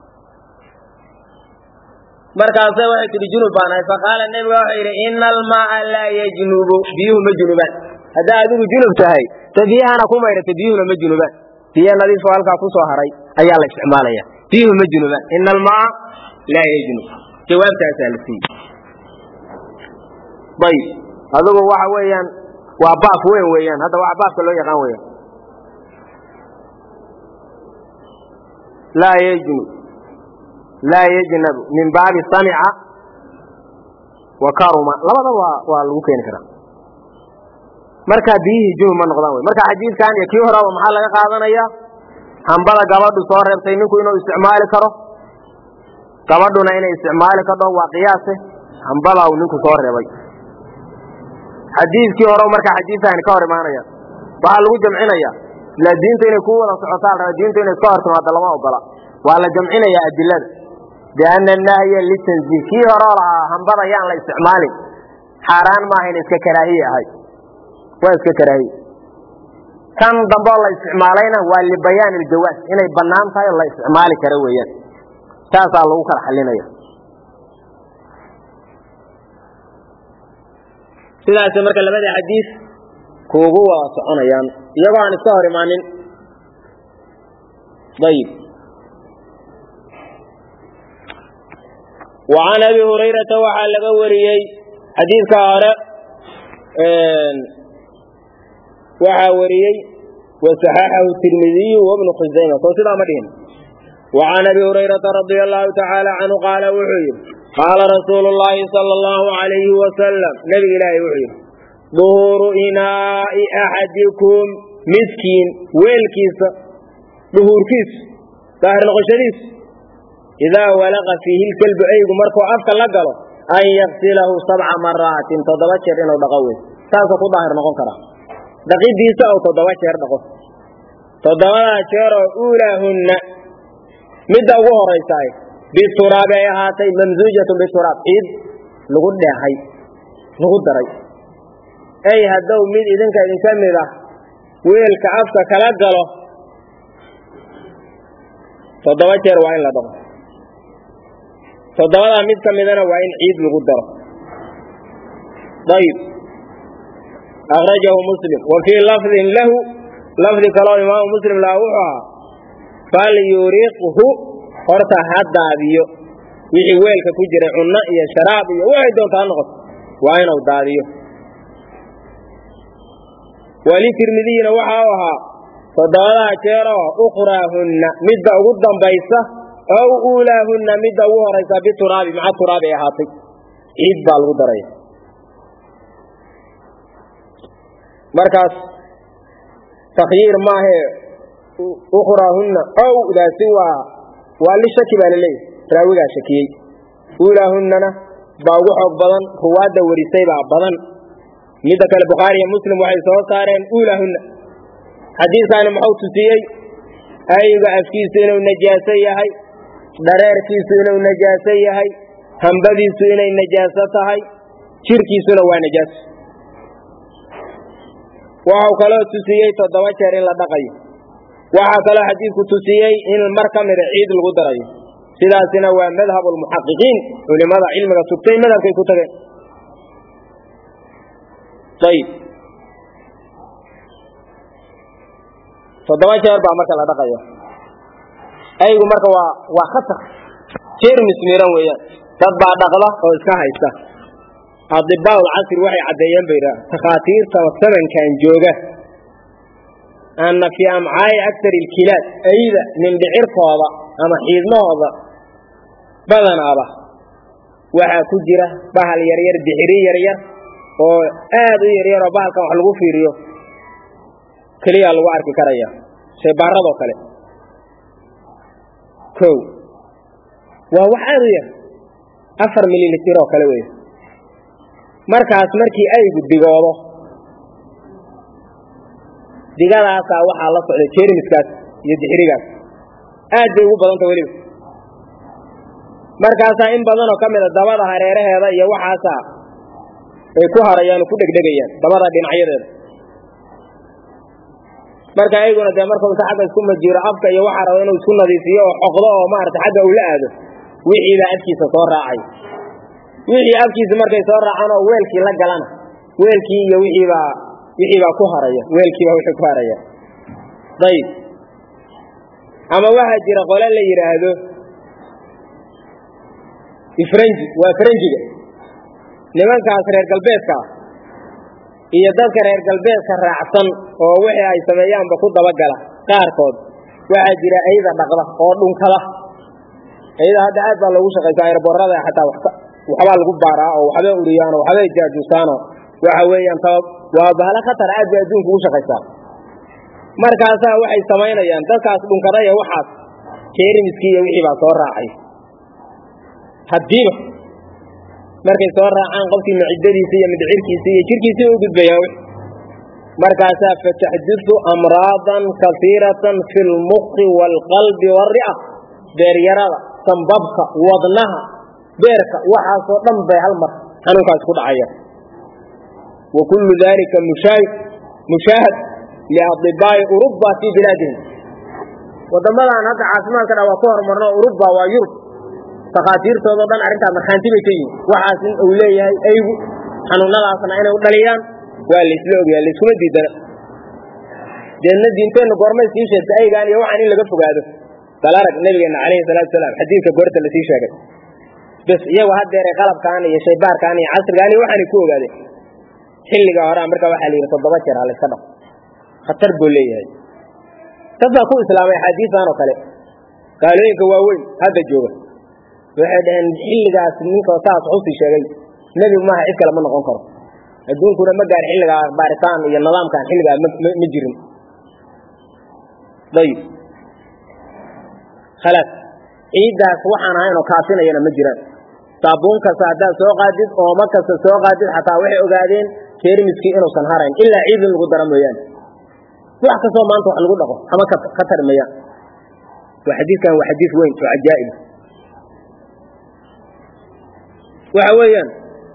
مركز واحد لجنوب أنا فقال النبي وحير إن الماء لا يجنوب بيه مجنوبان هذا أدوه جنوب تهي تبيه أنا كما يرى بيه مجنوبان هي الذي سؤالك أقصى هري أي الله استعماليا بيه مجنوبان إن الماء لا يجنوب جواب تسأل فيه طيب هذا هو وين وعباف وين وين هذا هو عباف كله يقان وين لا يجنب لا يجنب من باب السمع وكرم لا هذا هو والوكين كذا مركا بيه جنوب من قدام مركا حديث كان يكيهرا ومحل يقاضنا إياه هم بلا جواب صور يبتينكو إنه استعمال كره gabadhuna inay isticmaali ka dhow waa qiyaase hambala uu ninku soo reebay xadiiskii hore marka xadiisaan ka hor imaanaya waxa lagu jamcinaya la diinta inay ku wada socotaan la diinta inay ka horto hada lama ogola waa la jamcinaya adilada biana nahya litanzih kii hore hambala yaan la isticmaali xaraan ma ahayn iska karaahiye ahay waa iska karaahiye kan dambe la isticmaalayna waa li bayaan il jawaaz inay banaan tahay la isticmaali karo weeyaan تاسع الله كره حلنا يا sidaas marka labada xadiis kuugu waa soconayaan iyagoo aan iska hor imaanin dayib وعن أبي هريرة وحال لغوريي حديث كهارة وحاوريي وصححه الترمذي وابن خزيمة فصدا مدين وعن أبي هريرة رضي الله تعالى عنه قال وحير قال رسول الله صلى الله عليه وسلم نبي الله وحير ظهور إناء أحدكم مسكين ويلكيس ظهور كيس ظاهر الغشريس إذا ولغ فيه الكلب أيق مركو أفكا لقله أن يغسله سبع مرات تضوشر إنه دقوي تاسو كو ظاهر نقون كرا دقيد ديسا أو تضوشر دقو تضوشر أولاهن مدى وهو ريساي بالتراب هاتي ممزوجة بالتراب إذ لغد لحي لغد دري أي هدو من إذن كإنسان مذا ويلك أفكا لقله تضوشر وين لدقو تضوى مد كمدنا وإن عيد لغدره طيب أخرجه مسلم وفي لفظ له لفظ كلام إمام مسلم لا وحى فليريقه قرطة حتى أبيه وحي ويلك كجر عنا يا شراب يا واحد دون تنقص وين أوداريه ولترمذي وحاوها تضوى كيرا أخراهن مد أغدا بيسة أو أولاهن مدى وهريسا بالتراب مع التراب يا هاتي عيد بالغدرية مركز تخيير ما هي أخراهن أو ذا سوى واللي شكي بالليل راوغا شكي أولاهن باوحوك بضان خواد ورسيبا بضان مدى كالبخاري مسلم وحي صوصارين أولاهن حديث عن محوت سيئي أيضا أفكيسين ونجاسي هاي dareerkiisu inuu najaaso yahay hambadiisu inay najaaso tahay jirkiisuna waa najaas waxa kaloo tusiyay toddoba jeer in la dhaqayo waxa kaloo xadiisku tusiyay in mar kamid ciid lagu darayo sidaasina waa madhabul muhaqqiqiin culimada cilmiga sugtay madhabkay ku tageen tayib toddoba jeer baa marka la dhaqayo aygu marka waa waa khatar jeermis miran weeyaan dad baa dhaqda oo iska haysta adibaa asr waxay cadeeyeen bayra takhaatiirta samankan jooga anna fi am'aay akthar alkilab ayda min dhicirkooda ama xiidmahooda badanaaba waxa ku jira bahal yar yar dhiciri yar yar oo aad u yar yar oo bahalkan wax lagu fiiriyo kaliya lagu arki karaya shay baarado kale كو وواحد يا أفر مليلتر أو كلوي مركز مركي أي جد دجاله دجاله هسا واحد الله صعد كير مسكات يدحرجات أدي هو بدن تولي مركز إن بدن وكمل الدوار هريره هذا يوحى هسا كوها ريان كودك دجيان دوار دين عيره marka ayaguna de marka uu xagga isku majiro afka iyo waxa rabo inuu isku nadiifiyo oo xoqdo oo maarta xagga uu la aado wixii ila afkiisa soo raacay wixii afkiisa markay soo raacaan oo weelkii la galana weelkii iyo wixii ba wixii ba ku haraya weelkii ba wixii ku haraya dayib ama waxa jira qole la yiraahdo ifranji waa franjiga nimankaas reer galbeedka iyo dadka reer galbeedka raacsan oo wixii ay sameeyaan ba ku daba gala qaarkood waxa jira ayda dhaqda oo dhunkada ayda hadda aad baa lagu shaqeeyaa airborada xataa waxba waxba lagu baaraa oo waxba uriyaan oo waxba jaajuusaan waxa weeyaan tab waa bahala khatar aad bay adduunka ugu shaqeeyaan markaas waxay sameeyaan dadkaas dhunkada iyo waxaas jeermiskii iyo wixii baa soo raacay hadiiba markay soo raacaan qofkii macidadiisa iyo midcirkiisa iyo jirkiisa uu gudbayaa markaas fatahdithu amradan kathiratan fil mukhi wal qalbi wal ri'a beeryarada sanbabka wadnaha beerka waxa soo dhan bay hal mar xanuunkaas ku dhacaya wa kullu dhalika mushahid mushahid li adibai Europa fi biladihim wadamadan hadda caafimaadka dhawa ku hormarno Europa waa Yurub takhaatiirtooda dhan arinta marxanti bay tahay waxaas in uu leeyahay aygu xanuunadaasna inay u dhaliyaan waa la isla ogyahay la iskuma diidana deedna diinteenna goormay sii sheegtay aygaan iyo waxaan in laga fogaado bal arag nabigeenna calayhi salaatu wasalaam xadiidka goorta lasii sheegay bas iyagu haddeeray qalabkaan iyo shaybaarkaan iyo casrigaan iyo waxaanay ku ogaadeen xilliga hore marka waxaa la yidhi toddoba jeer ha la iska dhaqo khatar buu leeyahay dad baa ku islaamay axaadiistan oo kale gaalooyinka waaweyn hadda jooga waxay dhaheen xilligaas ninka saas xusi sheegay nebigu maaha cid kale ma noqon karo adduunkuna ma gaar xilligaa baaritaan iyo nidaamkan xilligaa ma jirin dayib khalaas ciiddaas waxaan ahaynoo kaafinayana ma jiraan saabuun kasta haddaad soo qaadid ooma kasta soo qaadid xataa waxay ogaadeen jeermiskii inuusan harayn ilaa ciid in lagu dara mooyaane wax kastoo maanta wax lagu dhaqo ama ka tarmayaan waa xadiidkan waa xadiid weyn oo cajaa'ib waxa weeyaan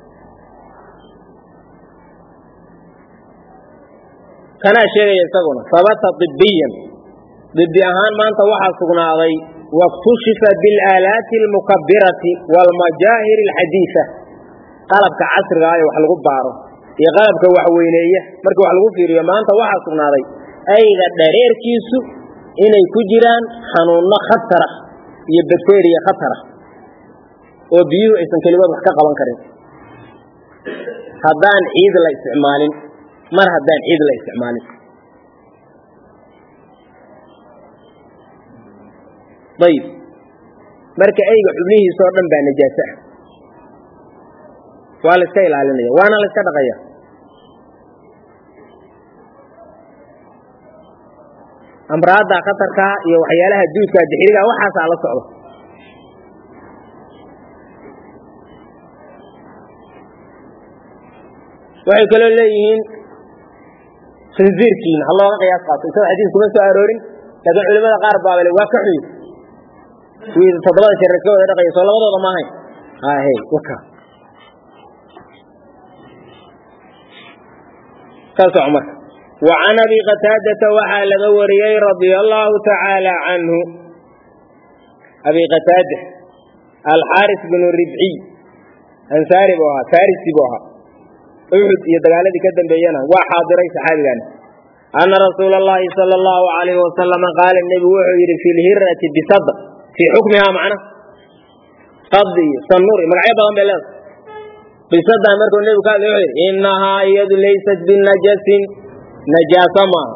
kanaa sheegaya isaguna sabata ibiyan dibi ahaan maanta waxaa sugnaaday waktushifa bilaalaati almukabirati waalmajaahir alxadiisa qalabka casriga ah ee wax lagu baaro iyo qalabka wax weyneeya marka wax lagu fiiriyo maanta waxaa sugnaaday ayga dhareerkiisu inay ku jiraan xanuunno khatara iyo bakteriya khatara oo biyuhu aysan keligood wax ka qaban karin haddaan ciid la isticmaalin mar haddaan ciid la isticmaalin dayib marka ayga xubnihiisa oo dhan baa najaaso ah waa la iska ilaalinaya waana la iska dhaqaya amraadda khatarka iyo waxyaalaha duudka dixiriga waxaasaa la socda waxay kaloo leeyihiin khinziirkiina ha looga qiyaas qaato isagoo xadiis kuma soo aroorin laakiin culimada qaar baabale waa ka xuyi wiil toddobada jeer iska wada dhaqaya soo labadooda ma ahayn hahe waka kaasoo cumarka وعن أبي قتادة وحال وريي رضي الله تعالى عنه أبي قتادة الحارث بن الربعي أنساري بوها فارسي بوها أحد يدقال ذي كدن بيانا وحاضري صحابي أن رسول الله صلى الله عليه وسلم قال النبي وحير في الهرة بصد في حكمها معنا صدي صنوري مرعيبا هم بلاد بصد أمركم النبي قال وحير إنها يد ليست بالنجس نجاسة ما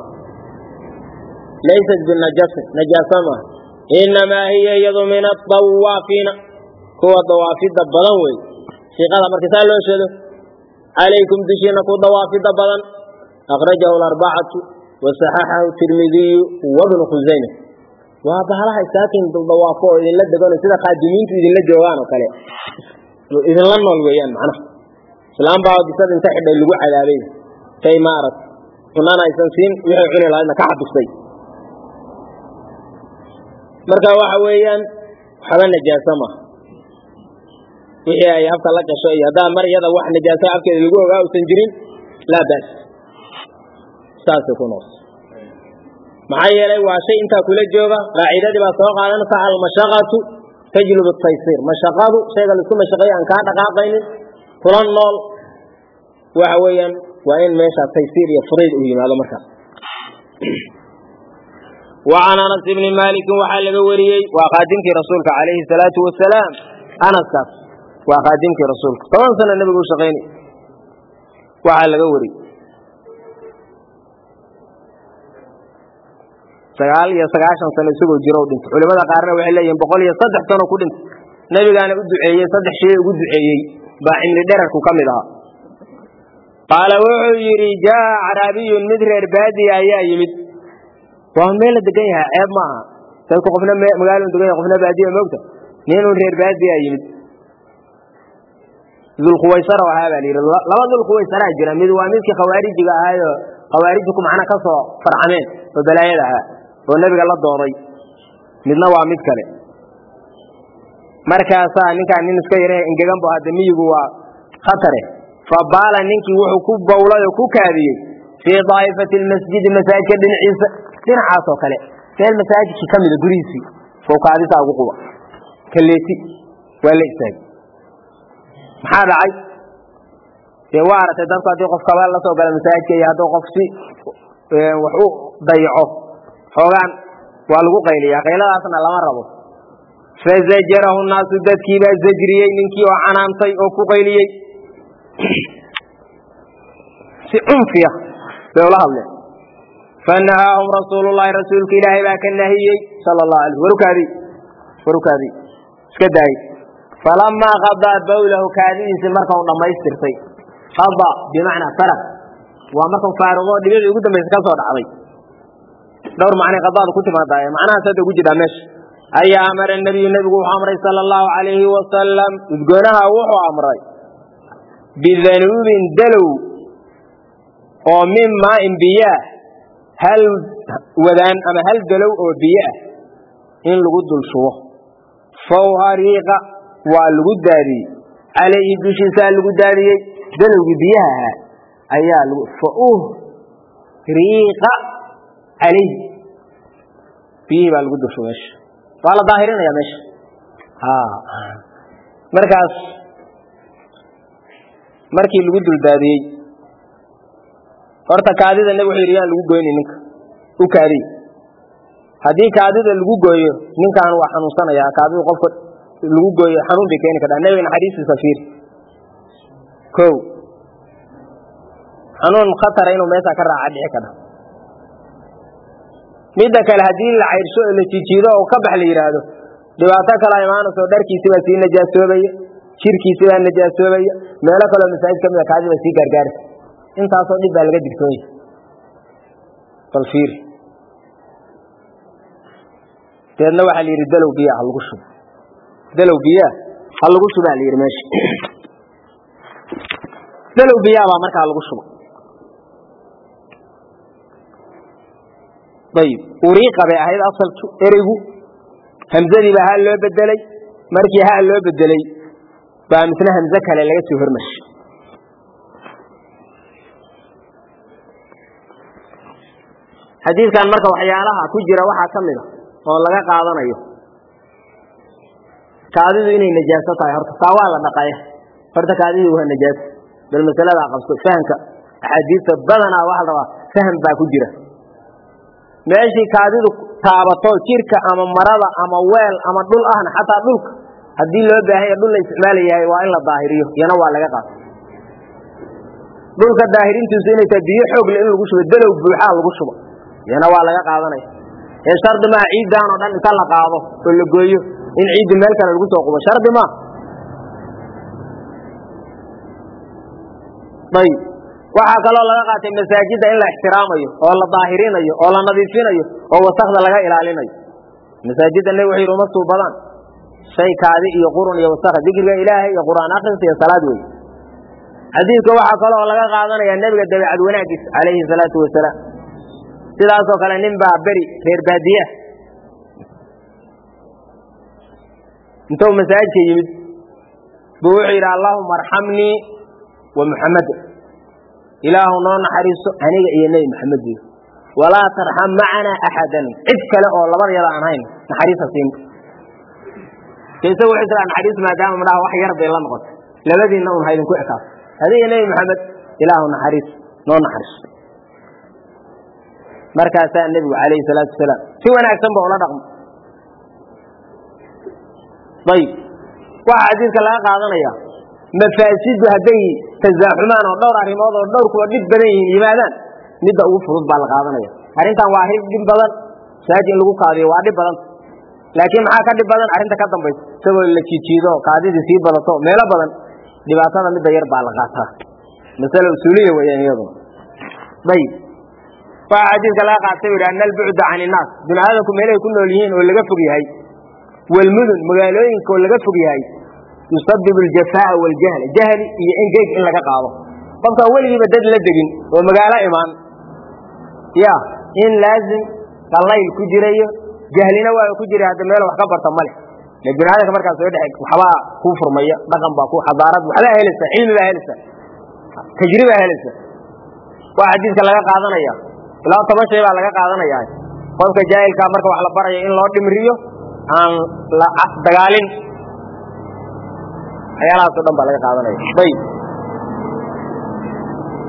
ليست بالنجاسة نجاسة ما إنما هي يد من الطوافين هو الطوافين البلوي في قال مركزان لو شهدوا عليكم دشينكم ضوافد بدن أخرجه الأربعة وصححه الترمذي وابن خزيمة وهذا لها ساكن ضوافه إذن لا دغون سدا قادمين إذن لا جوغان وكله إذن لا نول ويان معنا سلام باو بسد انت خدي لو عذابين كاي ما عرف كنا ايسن سين وحي cuni lahayn ka xabistay marka waxa weeyaan xaba najaasa ma wixii ay afka la gasho iyo hadaa mar yada wax najaasa afkeeda lagu ogaa uusan jirin la bas saas ku noos maxay yeelay waa shay inta kula jooga raacidadii baa soo qaadanaysa al mashaqatu tajlibu at-taysir mashaqadu shayga la isku mashaqay aan ka dhaqaaqaynin kulan nool waxa weeyaan waa in meesha taysir iyo fariid u yimaado marka وعن أنس بن مالك وحال وريي وقادمك رسولك عليه الصلاة والسلام أنس وقادمك رسولك طبعا سنة النبي قول شقيني وحال وري سقال يا سقاشن سنة سقو جرو دنت علماء قارنا وحلا ينبقول يا صدح سنة كدنت نبي قال أدعي صدح شيء أدعي باعم لدرك وكملها قال وحيري جاء عربي مدر البادي يا يمد وهم ميل دقيها عيب معها تلقوا قفنا مقالوا دقيها قفنا بادية موتة نينو رير بادية يمد ذو الخويسرة وهذا لي لما ذو الخويسرة جرى مد وامسك خوارج هاي خوارجكم معنا كسو فرحمين وبلايا لها والنبي قال الله دوري من نوع مدكله مركزا نكا نسكيره إن جنبه هذا ميجوا خطره فبال نكي وحكوب بولا يكوك هذه في ضائفة المسجد مساجد بن عيسى بن عاصو كله في المساجد كمل بريسي فوق هذه تاعو قوة كليتي ولا إستاج محاد عي ee waarata dadku hadii qof kaba la soo gala masaajidka iyo hadoo qof si wax u dayaco xoogan waa lagu qayliyaa qayladaasna lama rabo fazajarahu an-nas dadkii baa zajriyay ninkii oo canaantay oo ku qayliyay si unfiya wala hadle فنهاهم رسول الله رسولك إلهي باك النهي صلى الله عليه وسلم وركادي وركادي اسكداي فلما قضى بوله كادين سمركه لما يسترسي قضى بمعنى فرق ومركه فارغو دبيل ugu dambeysay ka soo dhacday dhowr macna qadaad ku timaada macnaha sada ugu jira meesh ay amar nabi nabigu wuxuu amray sallallahu alayhi wa sallam idgoonaha wuxuu amray bidanubin dalow oo mimma inbiya hal wadaan ama hal dalow oo biyo ah in lagu dul shubo fawhariqa waa lagu daadiyay alayhi bishiisa lagu daadiyay dalowgi biyaha ayaa lagu fauh riqa alayhi biyo baa lagu dul shubay wala daahirinaya meesha ha markaas markii lagu dul daadiyay horta kaadida nabi wuxuu yiri lagu gooyay ninka u kaadi hadii kaadida lagu gooyo ninkan waa xanuunsanaya kaadida qofka lagu gooyo xanuun bay keeni kartaa nabi xadiis safiir ko xanuun khatar inuu meesha ka raaca dhici kara midda kale hadii la ceyrsho la jijiido oo ka bax la yiraahdo dhibaato kale imaano soo dharkiisa waa si najaasoobay jirkiisa waa najaasoobay meelo kale masaajid kamida kaadida si gargaar intaas oo dib baa laga digtooy talfiir teedna waxa la yiri dalow biya hal lagu shubo dalow biya hal lagu shubo la yiri meesha dalow biya baa markaa lagu shubo طيب وريقه bay ahayd asalku ereygu hamzadi baa hal loo bedelay markii hal loo bedelay baa misna hamza kale laga soo hormashay xadiiskan marka waxyaalaha ku jira waxa kamid ah oo laga qaadanayo kaadidu inay najaaso tahay horta sawaa la dhaqay horta kaadidu waa najaas bal masalada qabso fahanka xadiisa badana waxa la rabaa faham baa ku jira meeshii kaadidu taabato jirka ama marada ama weel ama dhul ahna xataa dhulka hadii loo baahan yahay dhul la isticmaalayo waa in la daahiriyo yana waa laga qaad dhulka daahirintiisu inay tahay biyo xoog leh in lagu shubo dalow buuxa lagu shubo yana waa laga qaadanay ee shardi ma ciidaan oo dhan inta la qaado oo la gooyo in ciid meel kale lagu soo qubo shardi ma bay waxa kale laga qaatay masaajida in la ixtiraamayo oo la daahirinayo oo la nadiifinayo oo wasaqda laga ilaalinayo masaajida nabi wuxuu ruma soo badan shay kaadi iyo qurun iyo wasaq dhigriga ilaahay iyo quraan akhrinta iyo salaad way hadiiska waxa kale laga qaadanaya nabiga dabeecad wanaagis alayhi salatu wasalaam sidaas oo kale nin baa bari reer baadiya intuu masaajidka yimid buu wuxuu yiri Allahumma arhamni wa Muhammad ilaahu noo naxariiso aniga iyo nabi Muhammad wala tarham macana ahadan cid kale oo labadayada aan hayn naxariis siin kaysa wuxuu yiri naxariis maadaama madax wax yar bay la noqotay labadiina uu haydin ku ekaas adiga nabi Muhammad ilaahu naxariis noo naxariiso markaas nabiga kaleey salaatu wasalaam si wanaagsan baa ula dhaqmo bay waxa hadiiska laga qaadanaya mafaasid haday tazaaxumaan oo dhowr arimood oo dhowr kuwa dib badan yihiin yimaadaan midda ugu fudud baa la qaadanaya arintan waa arrin dib badan saajin lagu qaadiyo waa dib badan laakiin maxaa ka dib badan arinta ka dambaysa sabab la jijiido qaadida si badato meelo badan dhibaatada midda yar baa la qaataa mas'ala usuuliye weeyaan iyadu bay فعاديك لا قاعدين أن البعد عن الناس دون هذا كم هلا يكون ليين ولا جفوا هاي والمدن مجالين كل جفوا هاي يسبب الجفاء والجهل جهل ينجز إلا كقاضي طبعا أول شيء بدل لدقين ومجال إيمان يا إن لازم الله الكجرية جهلنا وكجري هذا ماله وحكبر تمله لكن هذا كمرة كان سيد وحوا كفر مية رقم باكو حضارات وحلا هلسة علم هلسة تجربة هلسة وعاديك لا قاعدين يا لا طبعا شيء على قاعدنا يعني قولك جاهل كامرك وعلى برا إن الله تمريه عن لا دجالين أيانا صدام على قاعدنا طيب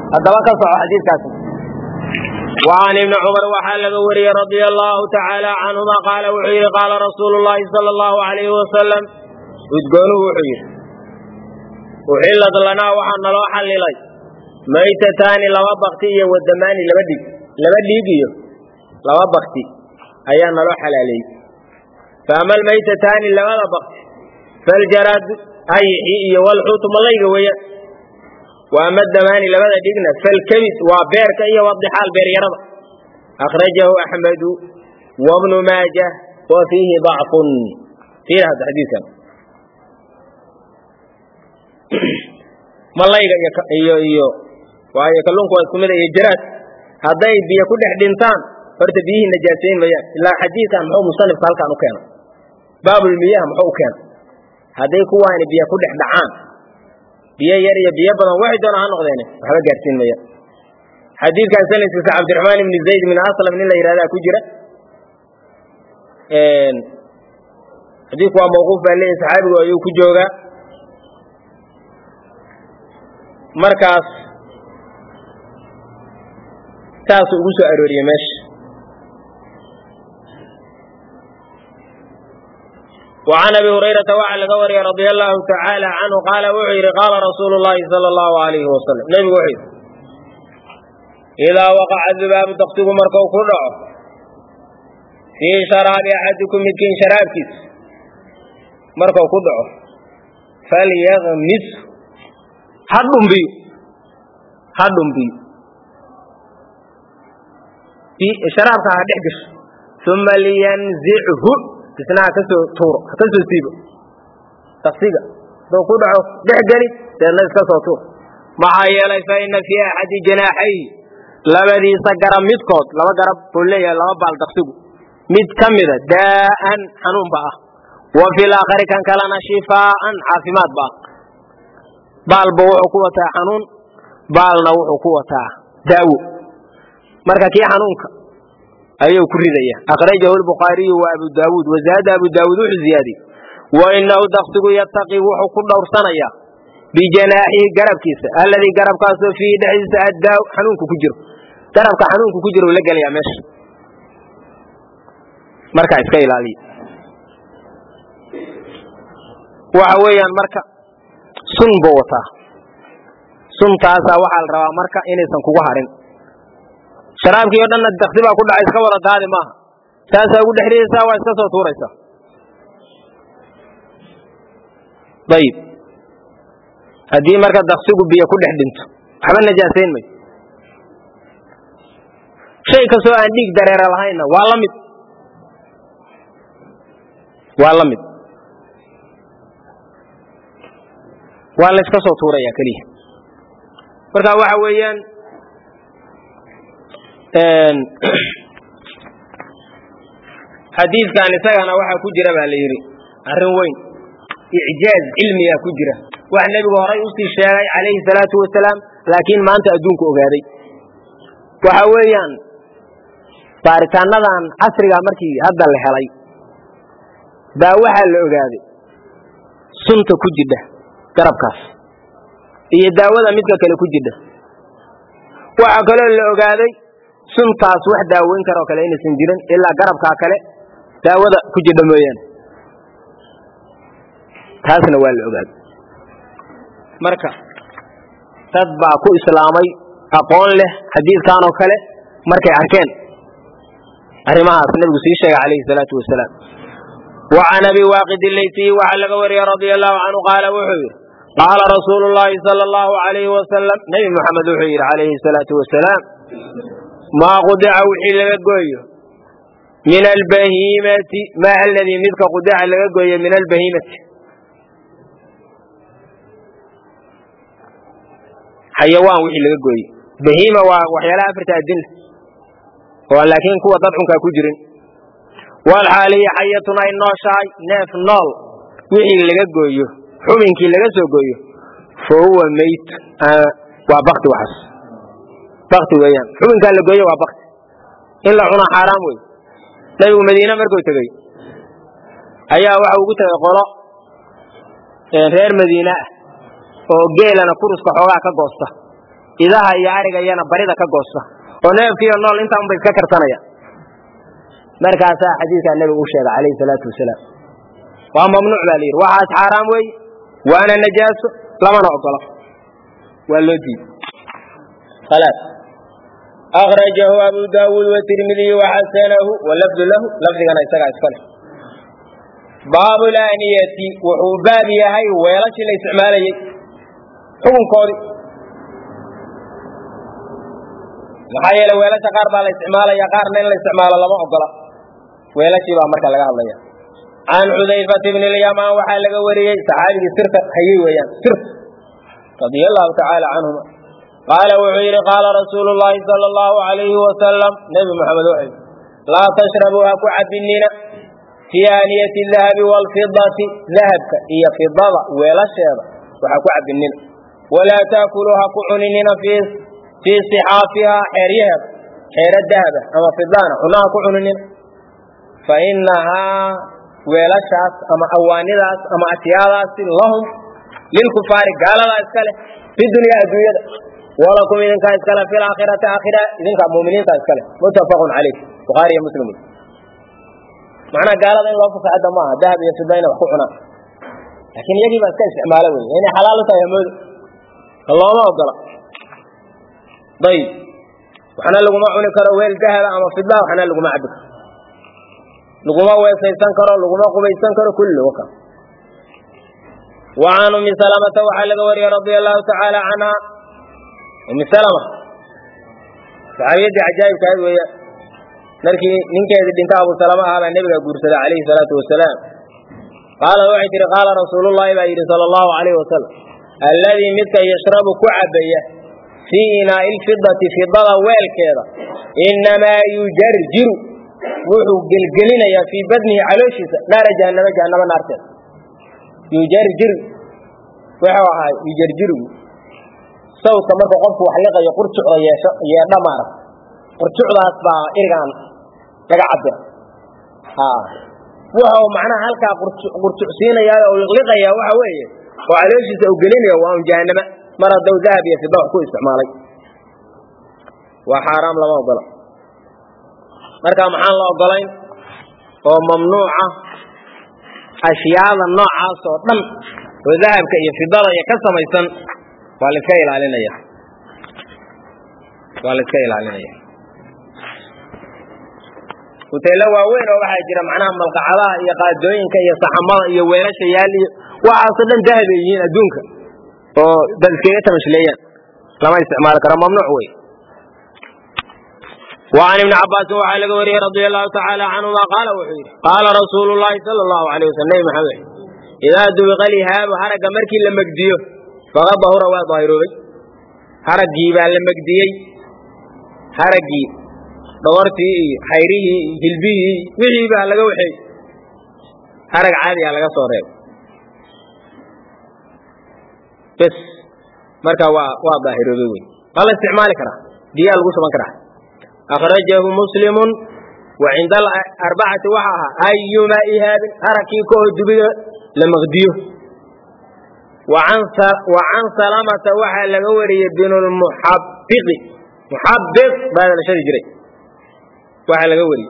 haddaba ka soco xadiidkaas. وعن ابن عمر وحال وري رضي الله تعالى عنهما قال وحير قال رسول الله صلى الله عليه وسلم وتقولوا وحير وحلت لنا وحن لو حللي ميتتان لوا بختي والدمان لبدي لبدي لوا بختي أيان لو حلالي فأما الميتتان لوا بختي فالجراد أي والحوت مليق ويا وأما الدمان لبدا ديقنا فالكبد وبيرك أي والضحال بير يرضى أخرجه أحمد وابن ماجه وفيه ضعف في هذا الحديث ملايقة إيو إيو وهي كلونك واسكمين يجرات هذا بيكون حدينتان فرت بيه النجاسين ويا لا حديث عن هو مصنف خالك عنه كان باب المياه محو كان هذا كوان بيكون حدعان بيا يري بيا بدن واحد أنا عنه غدينه هذا جالسين ويا حديث كان سنة عبد الرحمن بن زيد من أصل من الله يرادا كجرة حديث هو موقوف عليه صحابي ويو كجوجا مركز تاسو وسو أروري ماشي وعن أبي هريرة وعلى غوري رضي الله تعالى عنه قال وعير قال رسول الله صلى الله عليه وسلم نبي وعير إذا وقع الذباب تقتل مركو كله في شراب أحدكم مثل شرابك مركو كله فليغمس حدهم بي حدهم بي في شرابك هدحجش ثم لينزعه تسنع كسو طور كسو سيبه تقصيقه لو كله دحجري لأنه كسو طور معايا ليس إن في أحد جناحيه labadii sagaram midkood laba garab kulleeya laba baal daqsigu mid kamida daa'an xanuun ba ah wa fil aakhari kan kalana shifaan caafimaad ba baal buu wuxuu ku wataa xanuun baalna wuxuu ku wataa daawo marka kii xanuunka ayuu ku ridaya akhrajahu al-bukhari wa abu daawud wa zaada abu daawud wuxuu ziyaadi wa innahu daqsigu yattaqi wuxuu ku dhowrsanaya bijanahi garabkiisa alladii garabkaasoo fii dhexdiisa addaaw xanuunku ku jiro garabka xanuunku ku jiro la galayaa meesha marka iska ilaaliya waxa weeyaan marka sun buu wataa suntaasaa waxaa la rabaa marka inaysan kugu harin sharaabkii oo dhanna daqsi baa ku dhacay iska wada daadi maaha taasaa ugu dhexriyaysaa waa iska soo tuuraysaa ayib haddii marka daqsigu biyo ku dhex dhinto waxba najaasayn mayo shay kastoo aan dhiig dareera lahaynna waa la mid waa la mid waa la iska soo tuuraya keliya marka waxa weeyaan xadiidkan isagana waxaa ku jira baa la yidhi arrin weyn ijaaz cilmiyaa ku jira wax nabigu horay u sii sheegay calayhi salaatu wasalaam laakiin maanta adduunku ogaaday waxa weeyaan baaritaanadan casriga markii hadda la helay baa waxaa la ogaaday sunta ku jidha garabkaas iyo daawada midka kale ku jidha waxa kaloo la ogaaday suntaas wax daaweyn karo kale inaysan jirin ilaa garabka kale daawada ku jidha mooyaane taasna waa la ogaaday marka dad baa ku islaamay aqoon leh xadiidkan oo kale markay arkeen arrimahaas nabigu sii sheegay calayhi salaatu wasalaam wa an abi waqid al-laythi wa alaga wariya radiyallahu anhu qala wuxuu qala rasuulullaahi sallallahu alayhi wa sallam nabi muhammad wuxuu yiri calayhi salaatu wasalaam ma qudi'a wixii laga gooyo min al-bahimati ma alladhi midka qudi'a laga gooyo min al-bahimati xayawaan wixii laga gooyay bahima waa waxyaalaha afarta adin oo laakiin kuwa dad xunka ku jirin wal xaaliya xayatuna ay nooshahay neef nool wixii laga gooyo xubinkii laga soo gooyo foo mayt waa bakti waxas bakti weeyaan xubinka la gooyo waa bakti in la cuna xaraam weey nabigu madiina markuu tagay ayaa waxa ugu tagay qolo reer madiina oo geelana kuruska xoogaa ka goosta idaha iyo ariga yana barida ka goosta oo neefkiiyo nool intaan bay iska karsanaya markaasaa xadiidkaa nebigu u sheegay calayhi salaatu wasalaam waa mamnuuc baa layidhi waxaas xaaraam wey waana najaaso lamana ogola waa loo diiday khalaas akhrajahu abu daawuud watirmidiy waxasanahu walafdu lahu lafdigana isagaa iska leh baabu laaniyati wuxuu baab yahay weelashii la isticmaalayey xukunkoodii maxaa yeele weelasha qaar baa la isticmaalaya qaarna in la isticmaalo lama ogola weelashii baa marka laga hadlaya can xudayfata bni lyamaan waxaa laga wariyey saxaabigii sirta hayey weeyaan sirta radia allahu tacaala canhuma qaala wuxuu yidhi qaala rasuulu llaahi sala allahu alayhi wasalam nebi moxamed wuxuu yidhi laa tashrabuu ha ku cabinina fii aaniyati dahabi waalfidati dahabka iyo fidada weelasheeda waxa ku cabinina walaa taakuluu ha ku cuninina fii fii sixaafihaa xeeryaheeda xeero dahaba ama fidaana cunaha ku cuninina fa inahaa weelashaas ama awaanidaas ama ashyaadaasi lahum lilkufaari gaaladaa iska leh fi dunyaa adduunyada walakum idinkaa iska leh fi laakhirati aakhira idinkaa muuminiinta iska leh muttafaqun calayh bukhaari iyo muslim macnaha gaalada in loo fasaxada maaha dahab iyo fida inay wax ku cunaan laakiin iyagii baa iska isticmaalo wey inay xalaal u tahay amooda looma ogola ayib waxna laguma cuni karo weel dahaba ama fida waxna laguma cabi karo laguma weesaysan karo laguma qubaysan karo kulli waka وعن أم سلمة وحال قوري رضي الله تعالى عنها أم سلمة صحابية عجائب كهذا ويا نركي ننكي هذه الدنكا أبو سلمة هذا النبي قرسل عليه الصلاة والسلام قال وعيتر قال رسول الله صلى الله عليه وسلم الذي مثل يشرب كعبية في إناء الفضة فضة والكيرة إنما يجرجر وحو قلقلنا في بدنه على شيء نار جهنم جهنم نارتين يجرجر وحو يجرجر صوت مركو قفو حلقة يقرتع يا دمار قرتع ذا أصبع إرغان لقى عبد ها وحو معناه هلكا قرتع سينا يا ويغلق يا وحو وعلى شيء قلقلنا وهم جهنم مرض دو ذهب في ضوء كل استعمالي وحرام لما أقول مركا محان الله أقولين وممنوعة أشياء النوع صوتاً وذهب كي في ضوء يكسم يسن والكيل علينا يا والكيل علينا يا وتلوى وين وواحد جرى معناها ملقعة يقادوين كي يصحما يويلش يالي وعاصلا ذهبيين أدونك وذلكيته مش ليا لما يستعمال كرام ممنوع وي وعن ابن عباس وعلى قوله رضي الله تعالى عنهما قال وحيد قال رسول الله صلى الله عليه وسلم محمد إذا دبق لهاب حرق مركي لمجديه فغضه روا ظاهره حرق جيبا لمجديه حرق دورتي حيره جلبيه وحيبا لقى وحيد حرق عادي على قصوره بس مركا وا ظاهره وي قال استعمالك راه ديال الغسل من كره أخرجه مسلم وعند الأربعة وحاها أيما إهاب حركي كوه دبيه لمغديه وعن وعن سلامة وحا لغوري بن المحبق محبق بعد الشيء جري وحا لغوري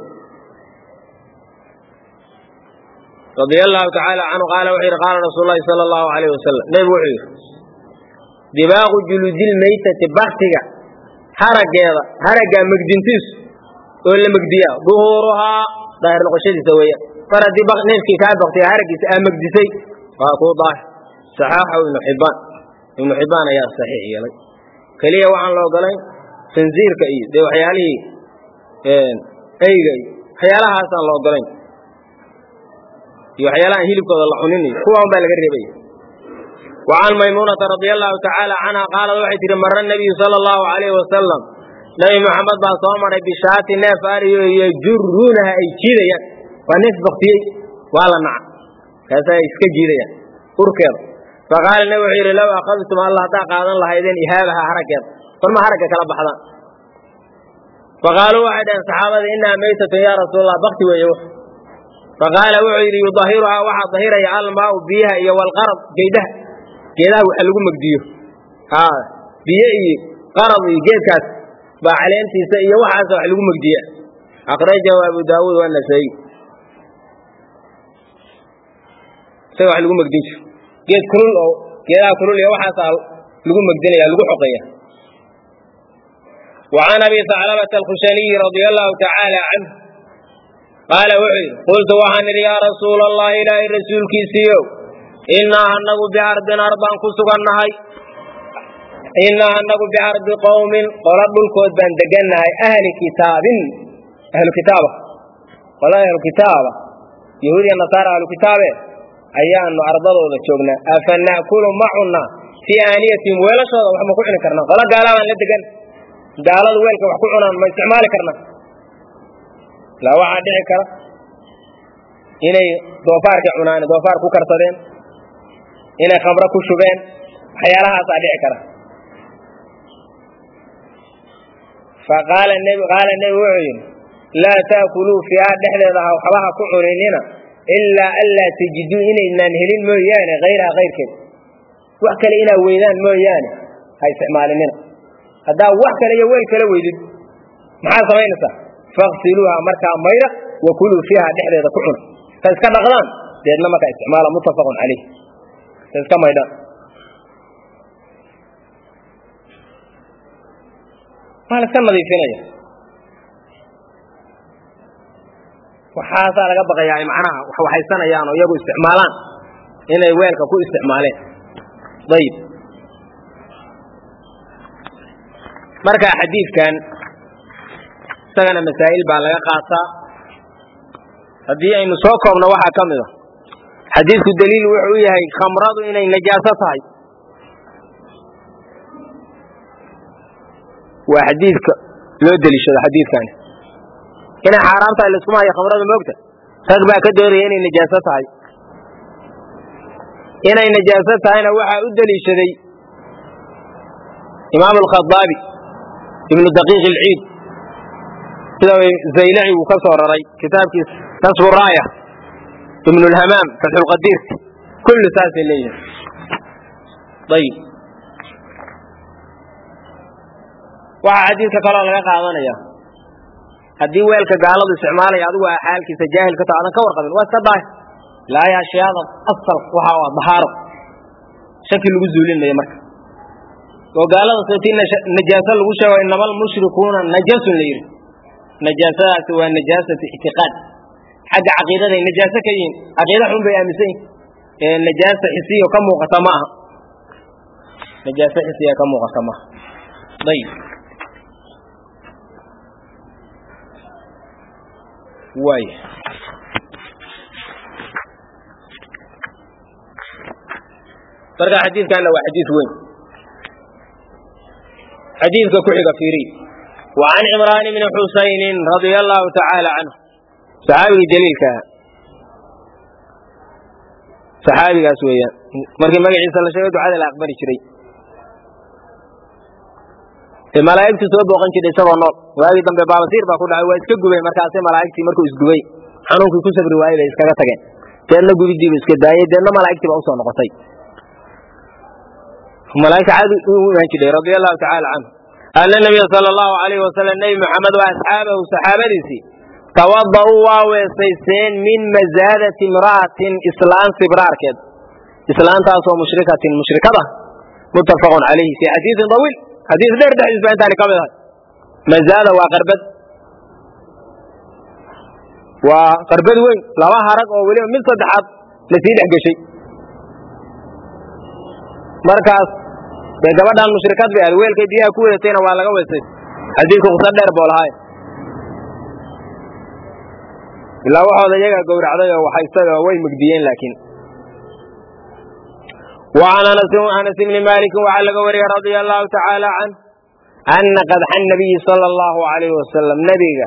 رضي الله تعالى عنه قال وحير قال رسول الله صلى الله عليه وسلم نبي وحير دباغ جلود الميتة بختك حركة حركة مجدنتيس ولا مجدية ظهورها ظاهر القشيد سوية فرد بغ نفسي كان بغتي حركة مجدسي وأقول ضاح صحاح ابن حبان ابن حبان يا صحيح يا لي كليه وعن لو قالين تنزير كأي ده وحيالي أي جاي حيالها حسن لو قالين يحيالها هيلب كذا الله عنني هو عم بالغ الربي وعن ميمونة رضي الله تعالى عنها قال وحيت مر النبي صلى الله عليه وسلم نبي محمد بن صامر بشات نفار يجرونها أي كذا ونفس بختي ولا نعم هذا يسكجيريا أركض فقال النبي لو أخذتم الله تعالى الله إذن إهابها حركة فما حركة كلا بحضان فقالوا واحد من صحابة إنها ميتة يا رسول الله بختي ويوح فقال وعير يظهرها واحد ظهيرها يعلم الماء بيها والغرض جيدها كذا وحلقوا مجديه ها بيئي qarab geedkaas baa caleentiisa iyo waxaas wax lagu magdiya akhrajahu Abu Daawud wa Nasaa'i say wax lagu magdin geed kulul oo geedaha kulul iyo waxaas lagu magdinaya lagu xoqeeya وعن أبي ثعلبة الخشني رضي الله تعالى عنه قال وحي قلت وحن يا رسول الله إلهي رسول كيسيو إنا أنه بأرض أربع كسوك النهي إنا أنه بأرض قوم قرب الكود بان دقنا أهل كتاب أهل كتابة قال أهل كتابة يهودي النصارى أهل كتابة أيان أرضه ذا أفنأكل معنا في آنية ولا شيء وحما كحنا كرنا قال قال أنا لدقن قال له ويلك وحكونا ما استعمال كرنا لا واحد يكره إني دوفار كعنان دوفار كوكرتين إني خمرة كشوبين حيالها صادق كره فقال النبي قال النبي لا تأكلوا فيها دحلها وحبها كعنيننا إلا ألا تجدوا إني ننهلين مويان غيرها غير كده وحكى لنا ويدان مويان هاي استعمالنا هذا وحكى لي ويلك لو ويدد معاه سمينسا فاغسلوها مركا ميرة وكلوا فيها دحلها كعنا فإذا نغلان لأننا ما كان استعمالها متفق عليه فإذا ميدان ما لسنا ذي فينا وحاسا لقى بقى يعني معناها وحيسانا يعني يبقوا استعمالان إنه ويلك كو استعمالين طيب مركا حديث كان سجن مسائل بالغ قاصة هذه أي نسوقهم نوحة كاملة حديث الدليل وحويه خمرض إن النجاسة هاي وحديث لو دليل شذا حديث كان هنا حرامتها اللي اسمها هي خمرض موقتة تقبع كدوري إن النجاسة هاي هنا النجاسة هاي نوحة الدليل شذي إمام الخطابي ابن دقيق العيد زيلعي وكسر رأي كتاب نصب الراية ابن الهمام فتح القدير كل ساس الليل طيب وحديث كلام لك هذا يا هدي ويلك قال له استعمال يا ذو حالك سجاهل كتاعنا كور قبل واستباه لا يا شيخ أصل وحوا ظهار شكل وزولين يا مرك وقال له سيتين نجاسة الوشة وإنما المشركون نجس لير نجاسة سوى نجاسة اعتقاد حق عقيدة النجاسة كين عقيدة هم بيامسين النجاسة حسية كم مقسمها نجاسة حسية كم مقسمها طيب واي فرق حديث كان له حديث وين حديث كحيق فيري وعن عمران بن حسين رضي الله تعالى عنه صحابي جليل كان صحابي قاسويا مركي مقعي صلى الله عليه وسلم على الأكبر شري الملائكة سوى بوغن شدي سوى النور وهذه دم بابا سير باقول عوا اسكقوا بي مركاسي ملائكتي مركو اسقوا بي حنوك كسب رواية بي اسكاقا تغين جانا قو بيجي بسكا داية جانا ملائكتي بأوصى نقصي ملائكة عادي رضي الله تعالى عنه أن النبي صلى الله عليه وسلم النبي محمد وأصحابه وصحابته توضأوا وسيسين من مزادة امرأة إسلام سبرار كد إسلام تاسو مشركة مشركة متفق عليه في حديث طويل حديث دير ده حديث بين قبل هذا مزادة وقربت وقربت وين لما هرق أو ولي من صدحات لسيد حق شيء مركز بقبضها المشركات في الويل كي بيها كويتين وعلى قوسي حديث قصد دير بولهاي لا واحد يجا قور عضيه وحيصير وين مقديين لكن وعن أنس أنس بن مالك وعلى قوره رضي الله تعالى عنه أن قدح النبي صلى الله عليه وسلم نبيك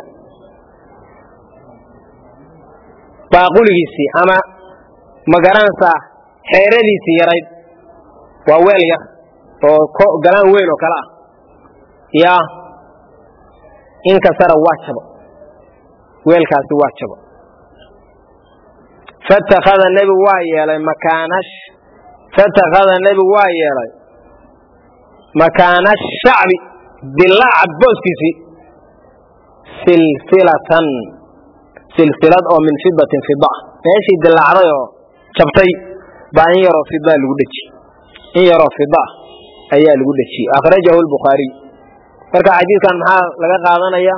فأقوله سي أما مقرنسا حيردي سيريد وويل يا وقلان ويل وكلا يا إنكسر واتشب ويل كاسي واتشب فاتخذ النبي وايلي مكانش فاتخذ النبي وايلي مكان الشعب dilaac booskiisi silsilatan silsilad oo min fidatin fida meeshii dilaacday oo jabtay baa in yaroo fida lagu dhaji in yaroo fida ayaa lagu dhaji akhrajahu al-Bukhari marka xadiiskan maxaa laga qaadanaya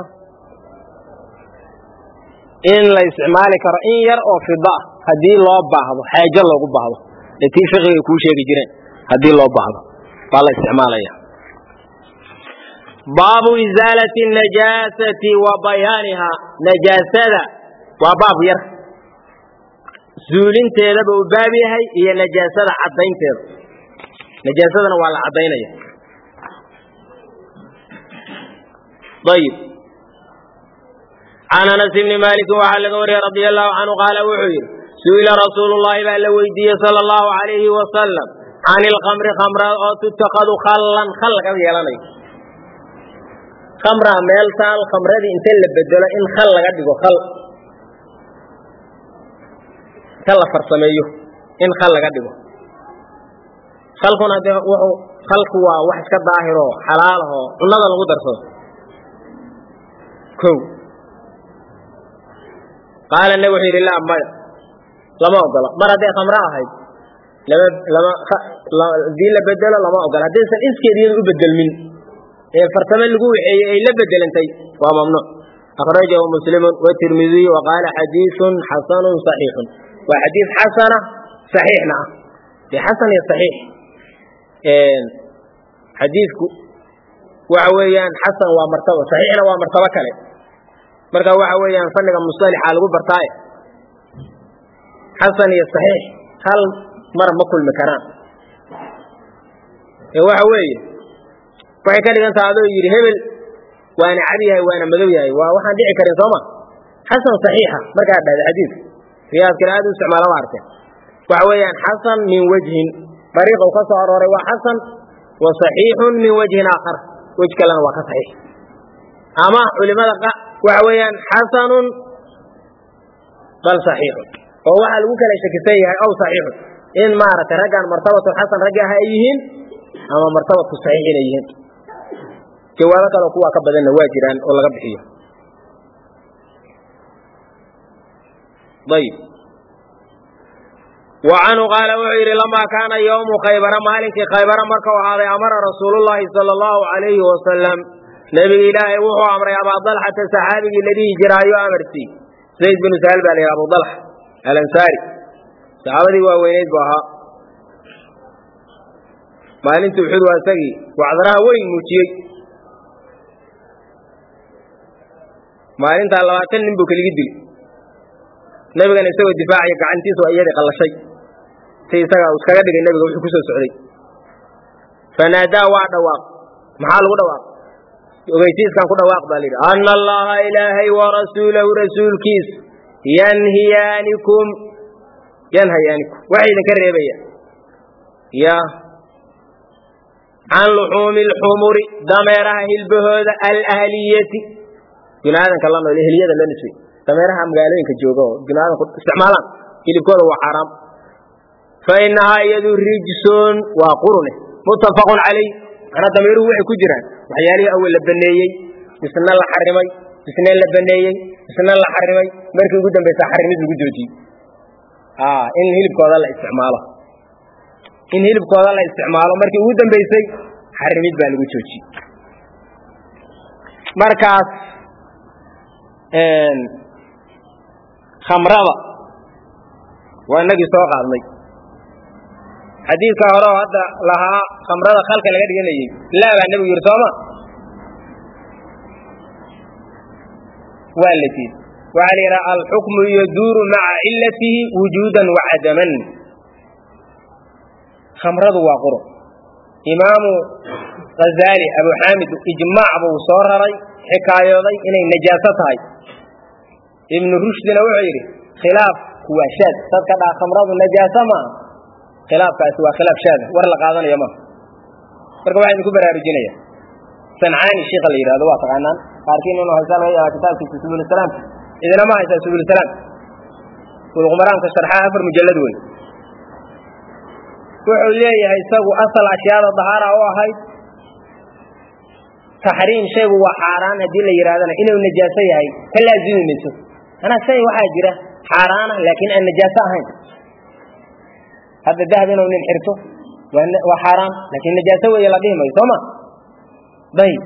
in la isticmaali karo in yar oo fida hadii loo baahdo xaajo loogu baahdo ee tii fiqiga ku sheegi jireen hadii loo baahdo baa la isticmaalaya baabu izalati najasati wa bayaniha najasada waa baab yar zuulinteeda buu baab yahay iyo najasada cadaynteeda najasadana waa la cadaynaya طيب عن انس بن مالك وعلى غوري رضي الله عنه قال وحير سئل رسول الله بأن ويدي صلى الله عليه وسلم عن الخمر خمرة أو تتخذ خلا خلق يلاني خمرة ميلتا الخمرة دي انت اللي بدلا ان خل قدقو خل كلا فرسميه ان خل قدقو خلقنا ده وحو خلق waa wax ka daahiro xalaalaho cunnada lagu darsado ko قال النبي لله ما لما أقول مرة ده خمرة هاي لما لما دين لبدل لما أقول هذا إنسان إيش كدين يبدل من فرتمل لقوي إيه لبدل أنتي وممنوع أخرجه مسلم والترمذي وقال حديث حسن صحيح وحديث حسنة صحيح نعم حسن صحيح حديثك وعويان حسن ومرتبة صحيحنا ومرتبة كله marka waxa weeyaan fanniga musalaxa lagu bartay hasan iyo sahih hal mar ma kulmi karaan ee waxa weeye waxay ka dhigan tahay adoo yiri hebel waana cadi yahay waana madow yahay waa waxaan dhici karin Soomaa hasan sahiha marka dhada xadiis riyaad kala aad u isticmaalo waartay waxa weeyaan hasan min wajhin bariiqo ka soo arooray waa hasan wa sahihun min wajhin aakhar wajh kalena waa ka sahih ama culimada وعويان حسن بل صحيح وهو على وكل شكسيه أو صحيح إن ما رجع مرتبة الحسن رجع أيهن أما مرتبة الصحيح أيهن كوالك لو قوة كبدنا واجران ولا قبحية طيب وعنه قال وعير لما كان يوم خيبر مالك خيبر مكة وهذا أمر رسول الله صلى الله عليه وسلم نبي إلهي وهو أمر يا أبا طلحة الصحابي الذي جرى أمرتي زيد بن سهل عليه أبو طلحة الأنصاري صحابتي ووينيت بها ما أنت بحدوى سقي وعذرها وين موتي ما أنت الله أتنم بك الجدل نبي كان يسوي الدفاع يقع عن تيس وأيدي قل شيء سيسقى وسكجد النبي وحكي كسر سعودي فنادى وعد واق محل ودواق وقيتيس كان كنا واقع بالي أن الله إلهي ورسوله رسول كيس ينهيانكم ينهيانكم وعيد كريبيا يا عن لحوم الحمر ضميرها البهود الأهلية قلنا هذا كلام الأهلية اللي نسوي ضميرها مقالين كجوجو قلنا هذا استعمالا اللي بقوله هو حرام فإنها يد رجس وقرنه متفق عليه أنا ضميره وحي كجران وحيالي أول لبنيي بسنا الله حرمي بسنا لبنيي بسنا الله حرمي مركي قدام بيسا حرمي الوجودي آه إن هلب قوض الله استعماله إن هلب قوض الله استعماله مركي قدام بيسا حرمي بالوجودي مركز خمرة وأنك سوق عظمي حديث كهراء هذا لها خمرة خلق لقد جنيه لا النبي يرسمه والتي وعلى رأى الحكم يدور مع علته وجودا وعدما خمرة وقرء إمام غزالي أبو حامد إجماع أبو صارري حكاية إن النجاسة ابن رشد نوعيري خلاف هو شاذ تذكر خمرة النجاسة ما خلاف كاسوا خلاف شاذ ورا قاضنا يما marka waxa ku baraarujinaya sancaani sheekh la yiraahdo waa taqaanaan qaarkiin inuu haysan yahay kitaabkiisa subul salaam idina ma haysan subul salaam wal qumraan ka sharxa afar mujallad weyn wuxuu leeyahay isagu asal ashyaada dahara oo ahayd تحريم شيء وحرام هدي اللي يرادنا إنه النجاسة هي كلا زين منه أنا شيء وحاجرة حرام لكن النجاسة هي هذا الذهب إنه من الحرته وحرام لكن النجاسة هي اللي بهم يسمى طيب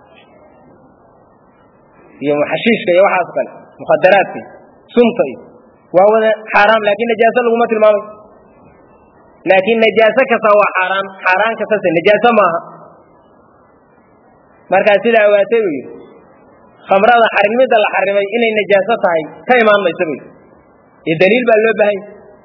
يوم حشيش كي واحد قال مخدرات سمطي وهو حرام لكن نجاسة لغمة الماء لكن نجاسة كسوا حرام حرام كسس نجاسة ما مركز سيدا واتوي خمرة حرمي ده الحرمي إن النجاسة هاي كيمان ما يسوي الدليل بالله بهاي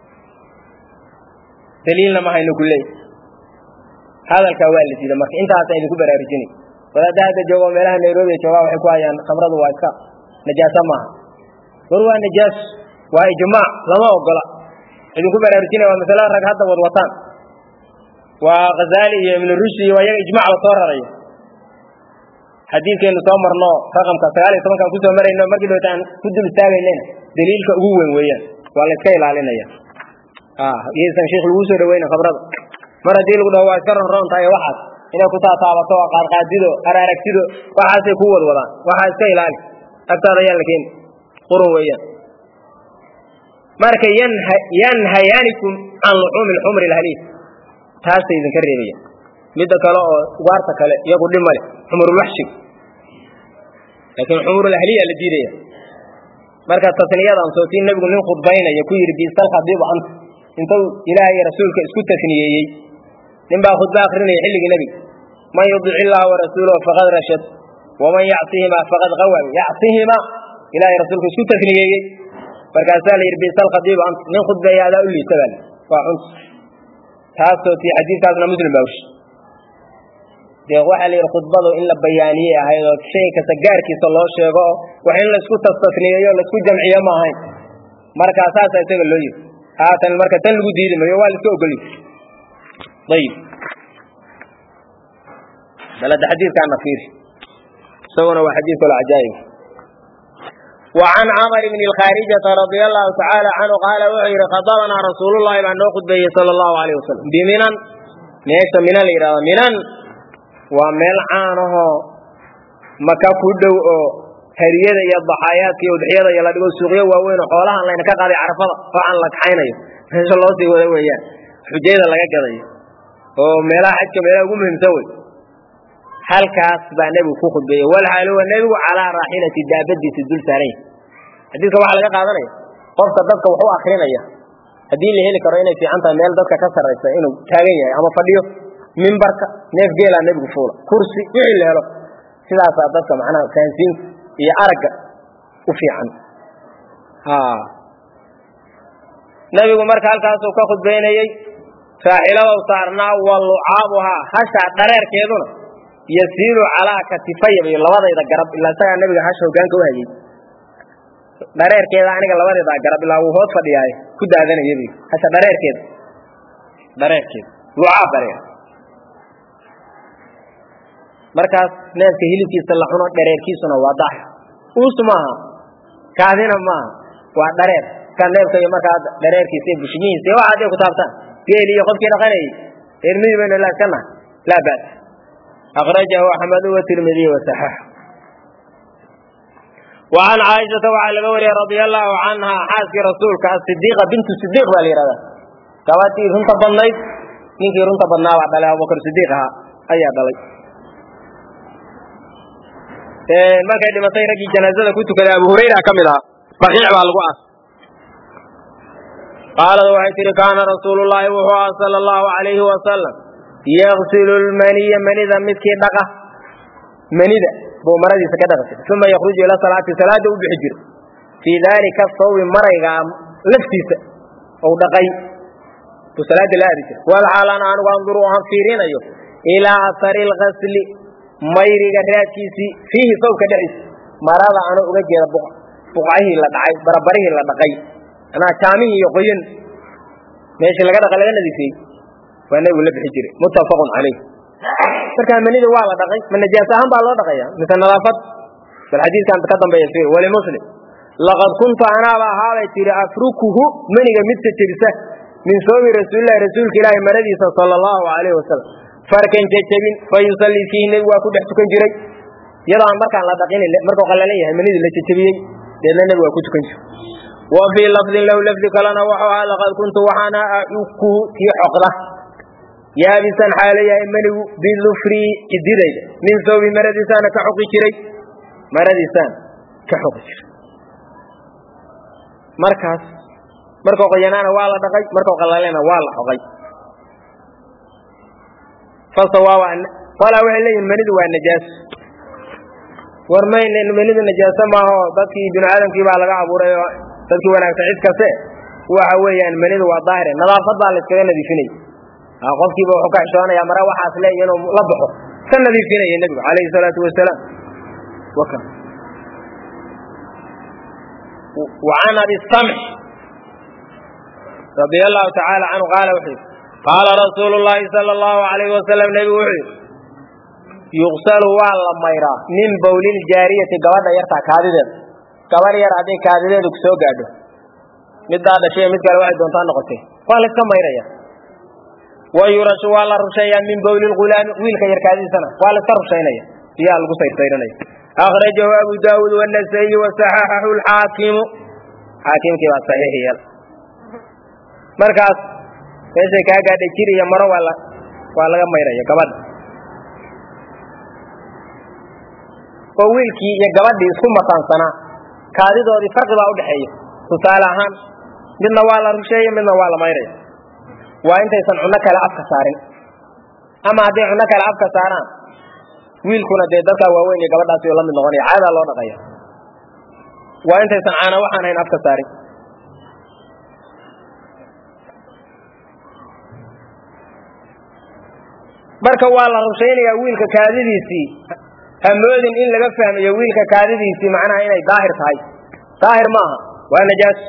دليلنا ما هي نقوله هذا الكوالي سيدا مركز أنت هتعين كبر أرجني ولا ده هذا جواب ملاه نيروبي جواب حكوا عن خمرة واقع نجاسة ما وروى نجاس وإجماع لما أقوله إذا كبر أرجني ومثلا رجعت والوطن وغزالي من الرشد ويجمع وصار رأيه حديث كأنه تمر نو رقم كسالي ثم كان كنت أمر إنه مرجع لتان كنت مستعجل لنا دليل كأوه وياه ولا كيل علينا يا آه يسمع شيخ الوسر وين خبره مرة ديل قد هو أشكر الرون تاي واحد إنه كنت أتابع توا قار قاديدو أرارك تيدو واحد سيكون ولا واحد كيل عليه أكثر رجال لكن قرون وياه مركا ينهى ينهيانكم عن لحوم الحمر الهليل تاسي إذا كريمية مدة كلا وارتا كلا يقول لي مالك حمر الوحش لكن حمر الأهلية اللي ديرية مركز تصنيات عن صوتين نبي نقول نخط بينا يكون يربي سلخ ضيب أنت أنت إلهي رسولك اسكت تثنية نبى خد باخرين يحل النبي ما يطيع الله ورسوله فقد رشد ومن يعصيهما فقد غوى يعصيهما إلهي رسولك اسكت تثنية مركز سال يربي سلخ ضيب أنت نخط بيا هذا أولي سبل فعنت هذا في حديث كذا مسلم باوش waxa la yiraahdo khudbadu in la bayaaniyo ahayd shay ka sagaarkiisa loo sheego waxa in la isku tasniyeeyo la isku jamciyo ma ahayn marka asaas ay taga loo yiri haatan marka tan lagu diidimayo waa la soo ogolay طيب بلد حديث كان نفير سونا وحديث العجائب وعن عمر بن الخارجة رضي الله تعالى عنه قال وعير خطبنا رسول الله بأن نأخذ به صلى الله عليه وسلم بمنن ليس من الإرادة منن وملعانه مكا كدو هريده يا ضحايات يا ودحيده يا لا دغ سوقيه واوين xoolahan la ka qaaday carafada waxaan la kaxaynayo meesha loo sii wada weeyaan xujeeda laga gaday oo meelaha xajka meelaha ugu muhiimsan way halkaas baa nabigu ku khudbeeyay wal halu wa nabigu ala raahilati daabadiisa dul saaray hadii waxa laga qaadanaya qofka dadka wuxuu akhrinaya hadii la heli karo inay fiican tahay meel dadka ka sareysa inuu taagan yahay ama fadhiyo منبرك نيف جيل النبي فولا كرسي وعلى له sidaas dadka macna faansiin iyo araga u fiican ha nabigu marka halkaas uu ka khudbeynayay faa'ilada saarnaa walu'aabuha hasha dhareerkeeduna yasiiru ala katifayba labadayda garab ila saga nabiga hasha hogaanka u hayay dhareerkeeda aniga labadayda garab ila uu hoos fadhiyay ku daadanayay hasha dhareerkeeda dhareerkeeda lu'aab dhareer markaas neefka hilibkiisa la cuno dhareerkiisuna waa daah uusmaha kaadina ma waa dhareer kan neefka iyo marka dhareerkiisa bushimihiisa waxa ay ku taabtaan geeli iyo qofkii dhaqanay irmii bayna la kana la baad akhrajahu ahmad wa tirmidhi wa sahih wa an aisha wa al-ghawri radiyallahu anha haski rasuulka as-siddiqa bintu siddiq walirada kawati runta badnayd ninkii runta badnaa waa dhalay Abu Bakr Siddiqa ayaa dhalay markay dhimatay ragii janaazada ku tukaday Abu Hurayra kamida baqiic baa lagu aas qala wa aytiri kana rasuulullaahi sallallahu alayhi wa sallam yaghsilu al-maniya manida midkii dhaqa manida boo maradiisa ka dhaqay thumma yakhruju ila salati salada u bixir fi dhalika sawi marayga laftiisa oo dhaqay to salada la aadi wal halana anu anduru aan fiirinayo ila athari al-ghasli mayriga raadkiisi fihi sawka dhacis marada anu uga jeeda buqahi la dhacay barbarihi la dhaqay ana taamihi iyo qoyin meesha laga dhaqay laga nadiifay waana uu la bixi jiray muttafaqun alayh marka manida waa la dhaqay man najaas ahaan baa loo dhaqaya mid nadaafad bal hadiiskan ka dambeeyay fiir wali muslim laqad kuntu ana ba haala tiri afrukuhu maniga mid tajirisa min sawmi rasuulillah rasuulka ilaahi maradiisa sallallahu alayhi wasallam farkan jajabin fa yusalli fihi waa ku dhex tukan jiray iyadoo aan markaan la dhaqin markuu qallalan yahay manidii la jajabiyey deedna nabigu waa ku tukan jiray wa fii lafdin lahu lafdi kalena wuxuu ahaa laqad kuntu waxaana acukuhu kii xoqda yaabisan xaala yahay manigu bidufri cididayda min thawbi maradiisaana ka xoqi jiray maradiisaan ka xoqi jiray markaas markuu qoyanaana waa la dhaqay markuu qalalena waa la xoqay fasawaa qala waxay leeyihiin manidu waa najaas war mayne manidu najaasa maaho dadkii bini aadamkii baa laga abuuray oo dadkii wanaagsan cid kaste waxa weeyaan manidu waa daahire nadaafad baa la iskaga nadiifinaya qofkiiba wuxuu ka xishoonayaa mara waxaas leeyahay inuu la baxo ka nadiifinaya nabigu calayhi salaatu wasalaam waka وعن أبي السمح رضي الله تعالى عنه قال وحي قال رسول الله صلى الله عليه وسلم نبي وحي يغسل والله ميرا من بول الجارية قبل يرتع كاذبا قبل يرتع كاذبا دكسو قادو مد هذا شيء مد قال واحد دون تنقطه قال كم ميرا يا ويرش والله رشيا من بول الغلام ويلك يركادي سنة قال كرشينا يا القصير سيرنا أخرجه أبو داود والنسائي وصححه الحاكم حاكم كما صحيح يلا مركز ليس كاغا دجيري يا مره ولا ولا غميره يا غبد oo wiilkii iyo gabadhii isku maqansana kaadidoodii farqi baa u dhaxeeya tusaale ahaan midna waa la rusheeyay midna waa la mayray waa intaysan cunno kale afka saarin ama haddii cunno kale afka saaraan wiilkuna dee dadka waaweyn iyo gabadhaasi oo la mid noqonaya caada loo dhaqaya waa intaysan caana waxaan hayn afka saarin marka waa la rusheynaya wiilka kaadidiisii hamoodin in laga fahmayo wiilka kaadidiisii macnaha inay daahir tahay daahir maaha waa najaas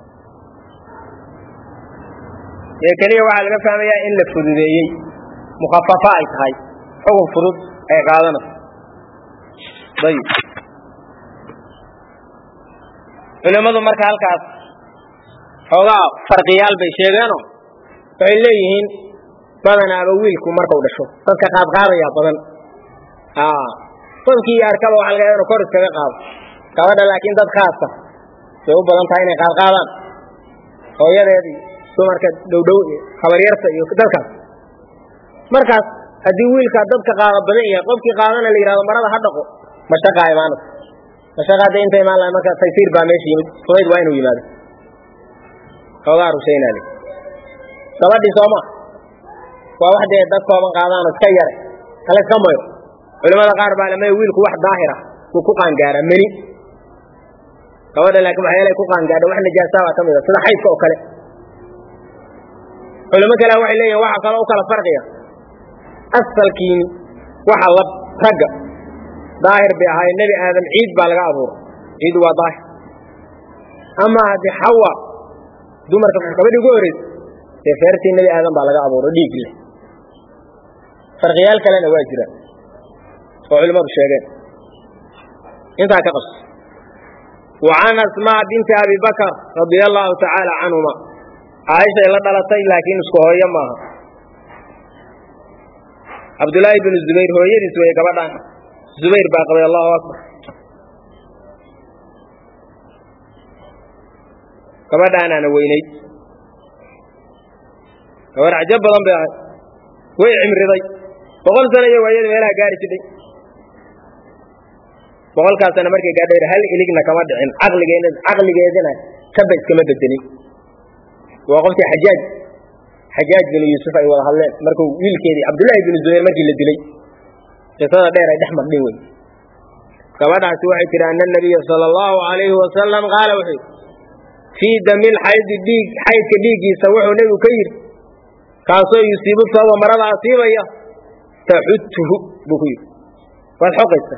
ee kaliya waxaa laga fahmayaa in la fududeeyey mukhafafa ay tahay xukun fudud ay qaadanayso dayib culimadu marka halkaas xoogaa farqiyaal bay sheegeeno waxay leeyihiin badanaaba wiilku markuu dhasho dadka qaadqaadaya badan qofkii arkaba waxa laga yaabaa kor iskaga qaado gabadha laakiin dad khaasa way u badan tahay inay qaadqaadaan hooyadeedii dumarka dhowdhow habaryarta iyo dadkaas markaas haddii wiilka dadka qaada badan yahay qofkii qaadana la yidhahdo marada ha dhaqo mashaqaa imaanaysa mashaqaa dee inta imaan lahay marka taysiir baa meesha yimid fudayd waa inuu yimaado xoogaa rushaynaale gabadhii sooma waa wax dee dad kooban qaadaan iska yare kala iska mayo culimada qaar baa lamay wiilku wax daahira uu ku qaangaara mani gabadha laakiin waxa yeelay ku qaangaadho wax najaasa waa kamid ah sida xaydka oo kale culimo kale waxay leeyihiin waxa kale oo kala farqiya asalkiin waxa la ragga daahir bi ahay nabi aadam ciid baa laga abuuray ciid waa daahir ama hadii hawa dumarka gabadhi ugu horeysay ee feertii nabi aadam baa laga abuuray dhiig leh farqiyaal kalena waa jiraan oo culimadu sheegeen inta ka qas وعن أسماء بنت أبي بكر رضي الله تعالى عنهما عائشة إلا دلتي لكن اسكو هي معها عبد الله بن الزبير هو يدي سوى كبدا زبير باق رضي الله أكبر كبدا أنا أنا وينيت كبدا عجب بضم بها وي عمر رضي بقول سنة ويدي ويلا قاري كده بقول كاسنا مركي قادر هل إلينا كما دعين عقل جينا عقل جينا كبد كما بدني وقلت حجاج حجاج بن يوسف أي والله هلا مركو ويل كذي عبد الله بن الزبير مركي اللي دلي جسنا دير أحمد بن وين كما دعت واحد كده أن النبي صلى الله عليه وسلم قال وحي في دم الحيض ديك حيض كديك يسويه نبي كير كاسو يصيب فهو مرض عصيبة يا تحته بكير والحقيقة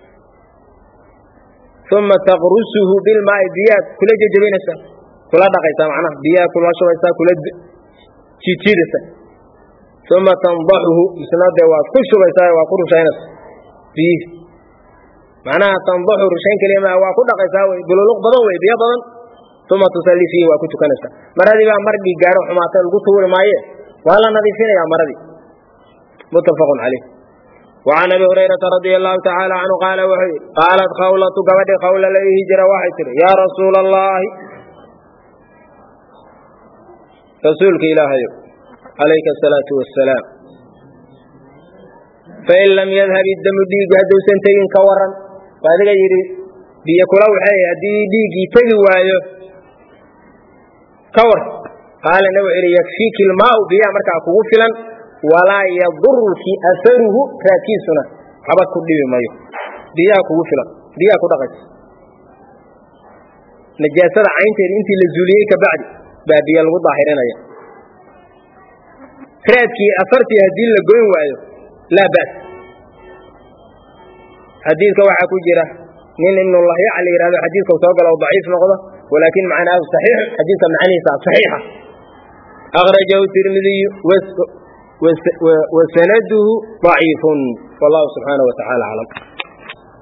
ثم تغرسه بالماء ديات كل جبينسا كل دقيسا معناه ديات كل شويسا كل تشيتيرسا ثم تنضحه يسند وكل شويسا وكل شينس فيه معناها تنضح رشين كلمة وكل دقيسا بلولق بدن ويبيا بدن ثم تصلي فيه وكل كنسا مرضي بقى مرضي جارو حماته القطور مايه ولا نظيفين يا مرضي متفق عليه وعن أبي هريرة رضي الله تعالى عنه قال وحي قالت خولة قبل خولة لي هجرة وحيتر يا رسول الله رسولك إلهي عليك الصلاة والسلام فإن لم يذهب الدم ديق هدو سنتين كورا فهذا يري بيكولا وحي هدي ديقي تقوى كور قال نوعي يكفيك الماء بيا مركع كوفلا ولا يضر في أثره راكيسنا حبك كل مايو بيا كوفلا بيا كدغت نجاسة عينتي انت للزوليك بعد بابيا الظاهرين يا كراتكي أثرتي هدي لقوين وايو لا بأس حديثك وحا كجرة من إن الله يعلي هذا حديثك وتوقع لو ضعيف نقضه ولكن معناه صحيح حديثك معناه صحيحة أخرجه الترمذي وسنده ضعيف والله سبحانه وتعالى أعلم.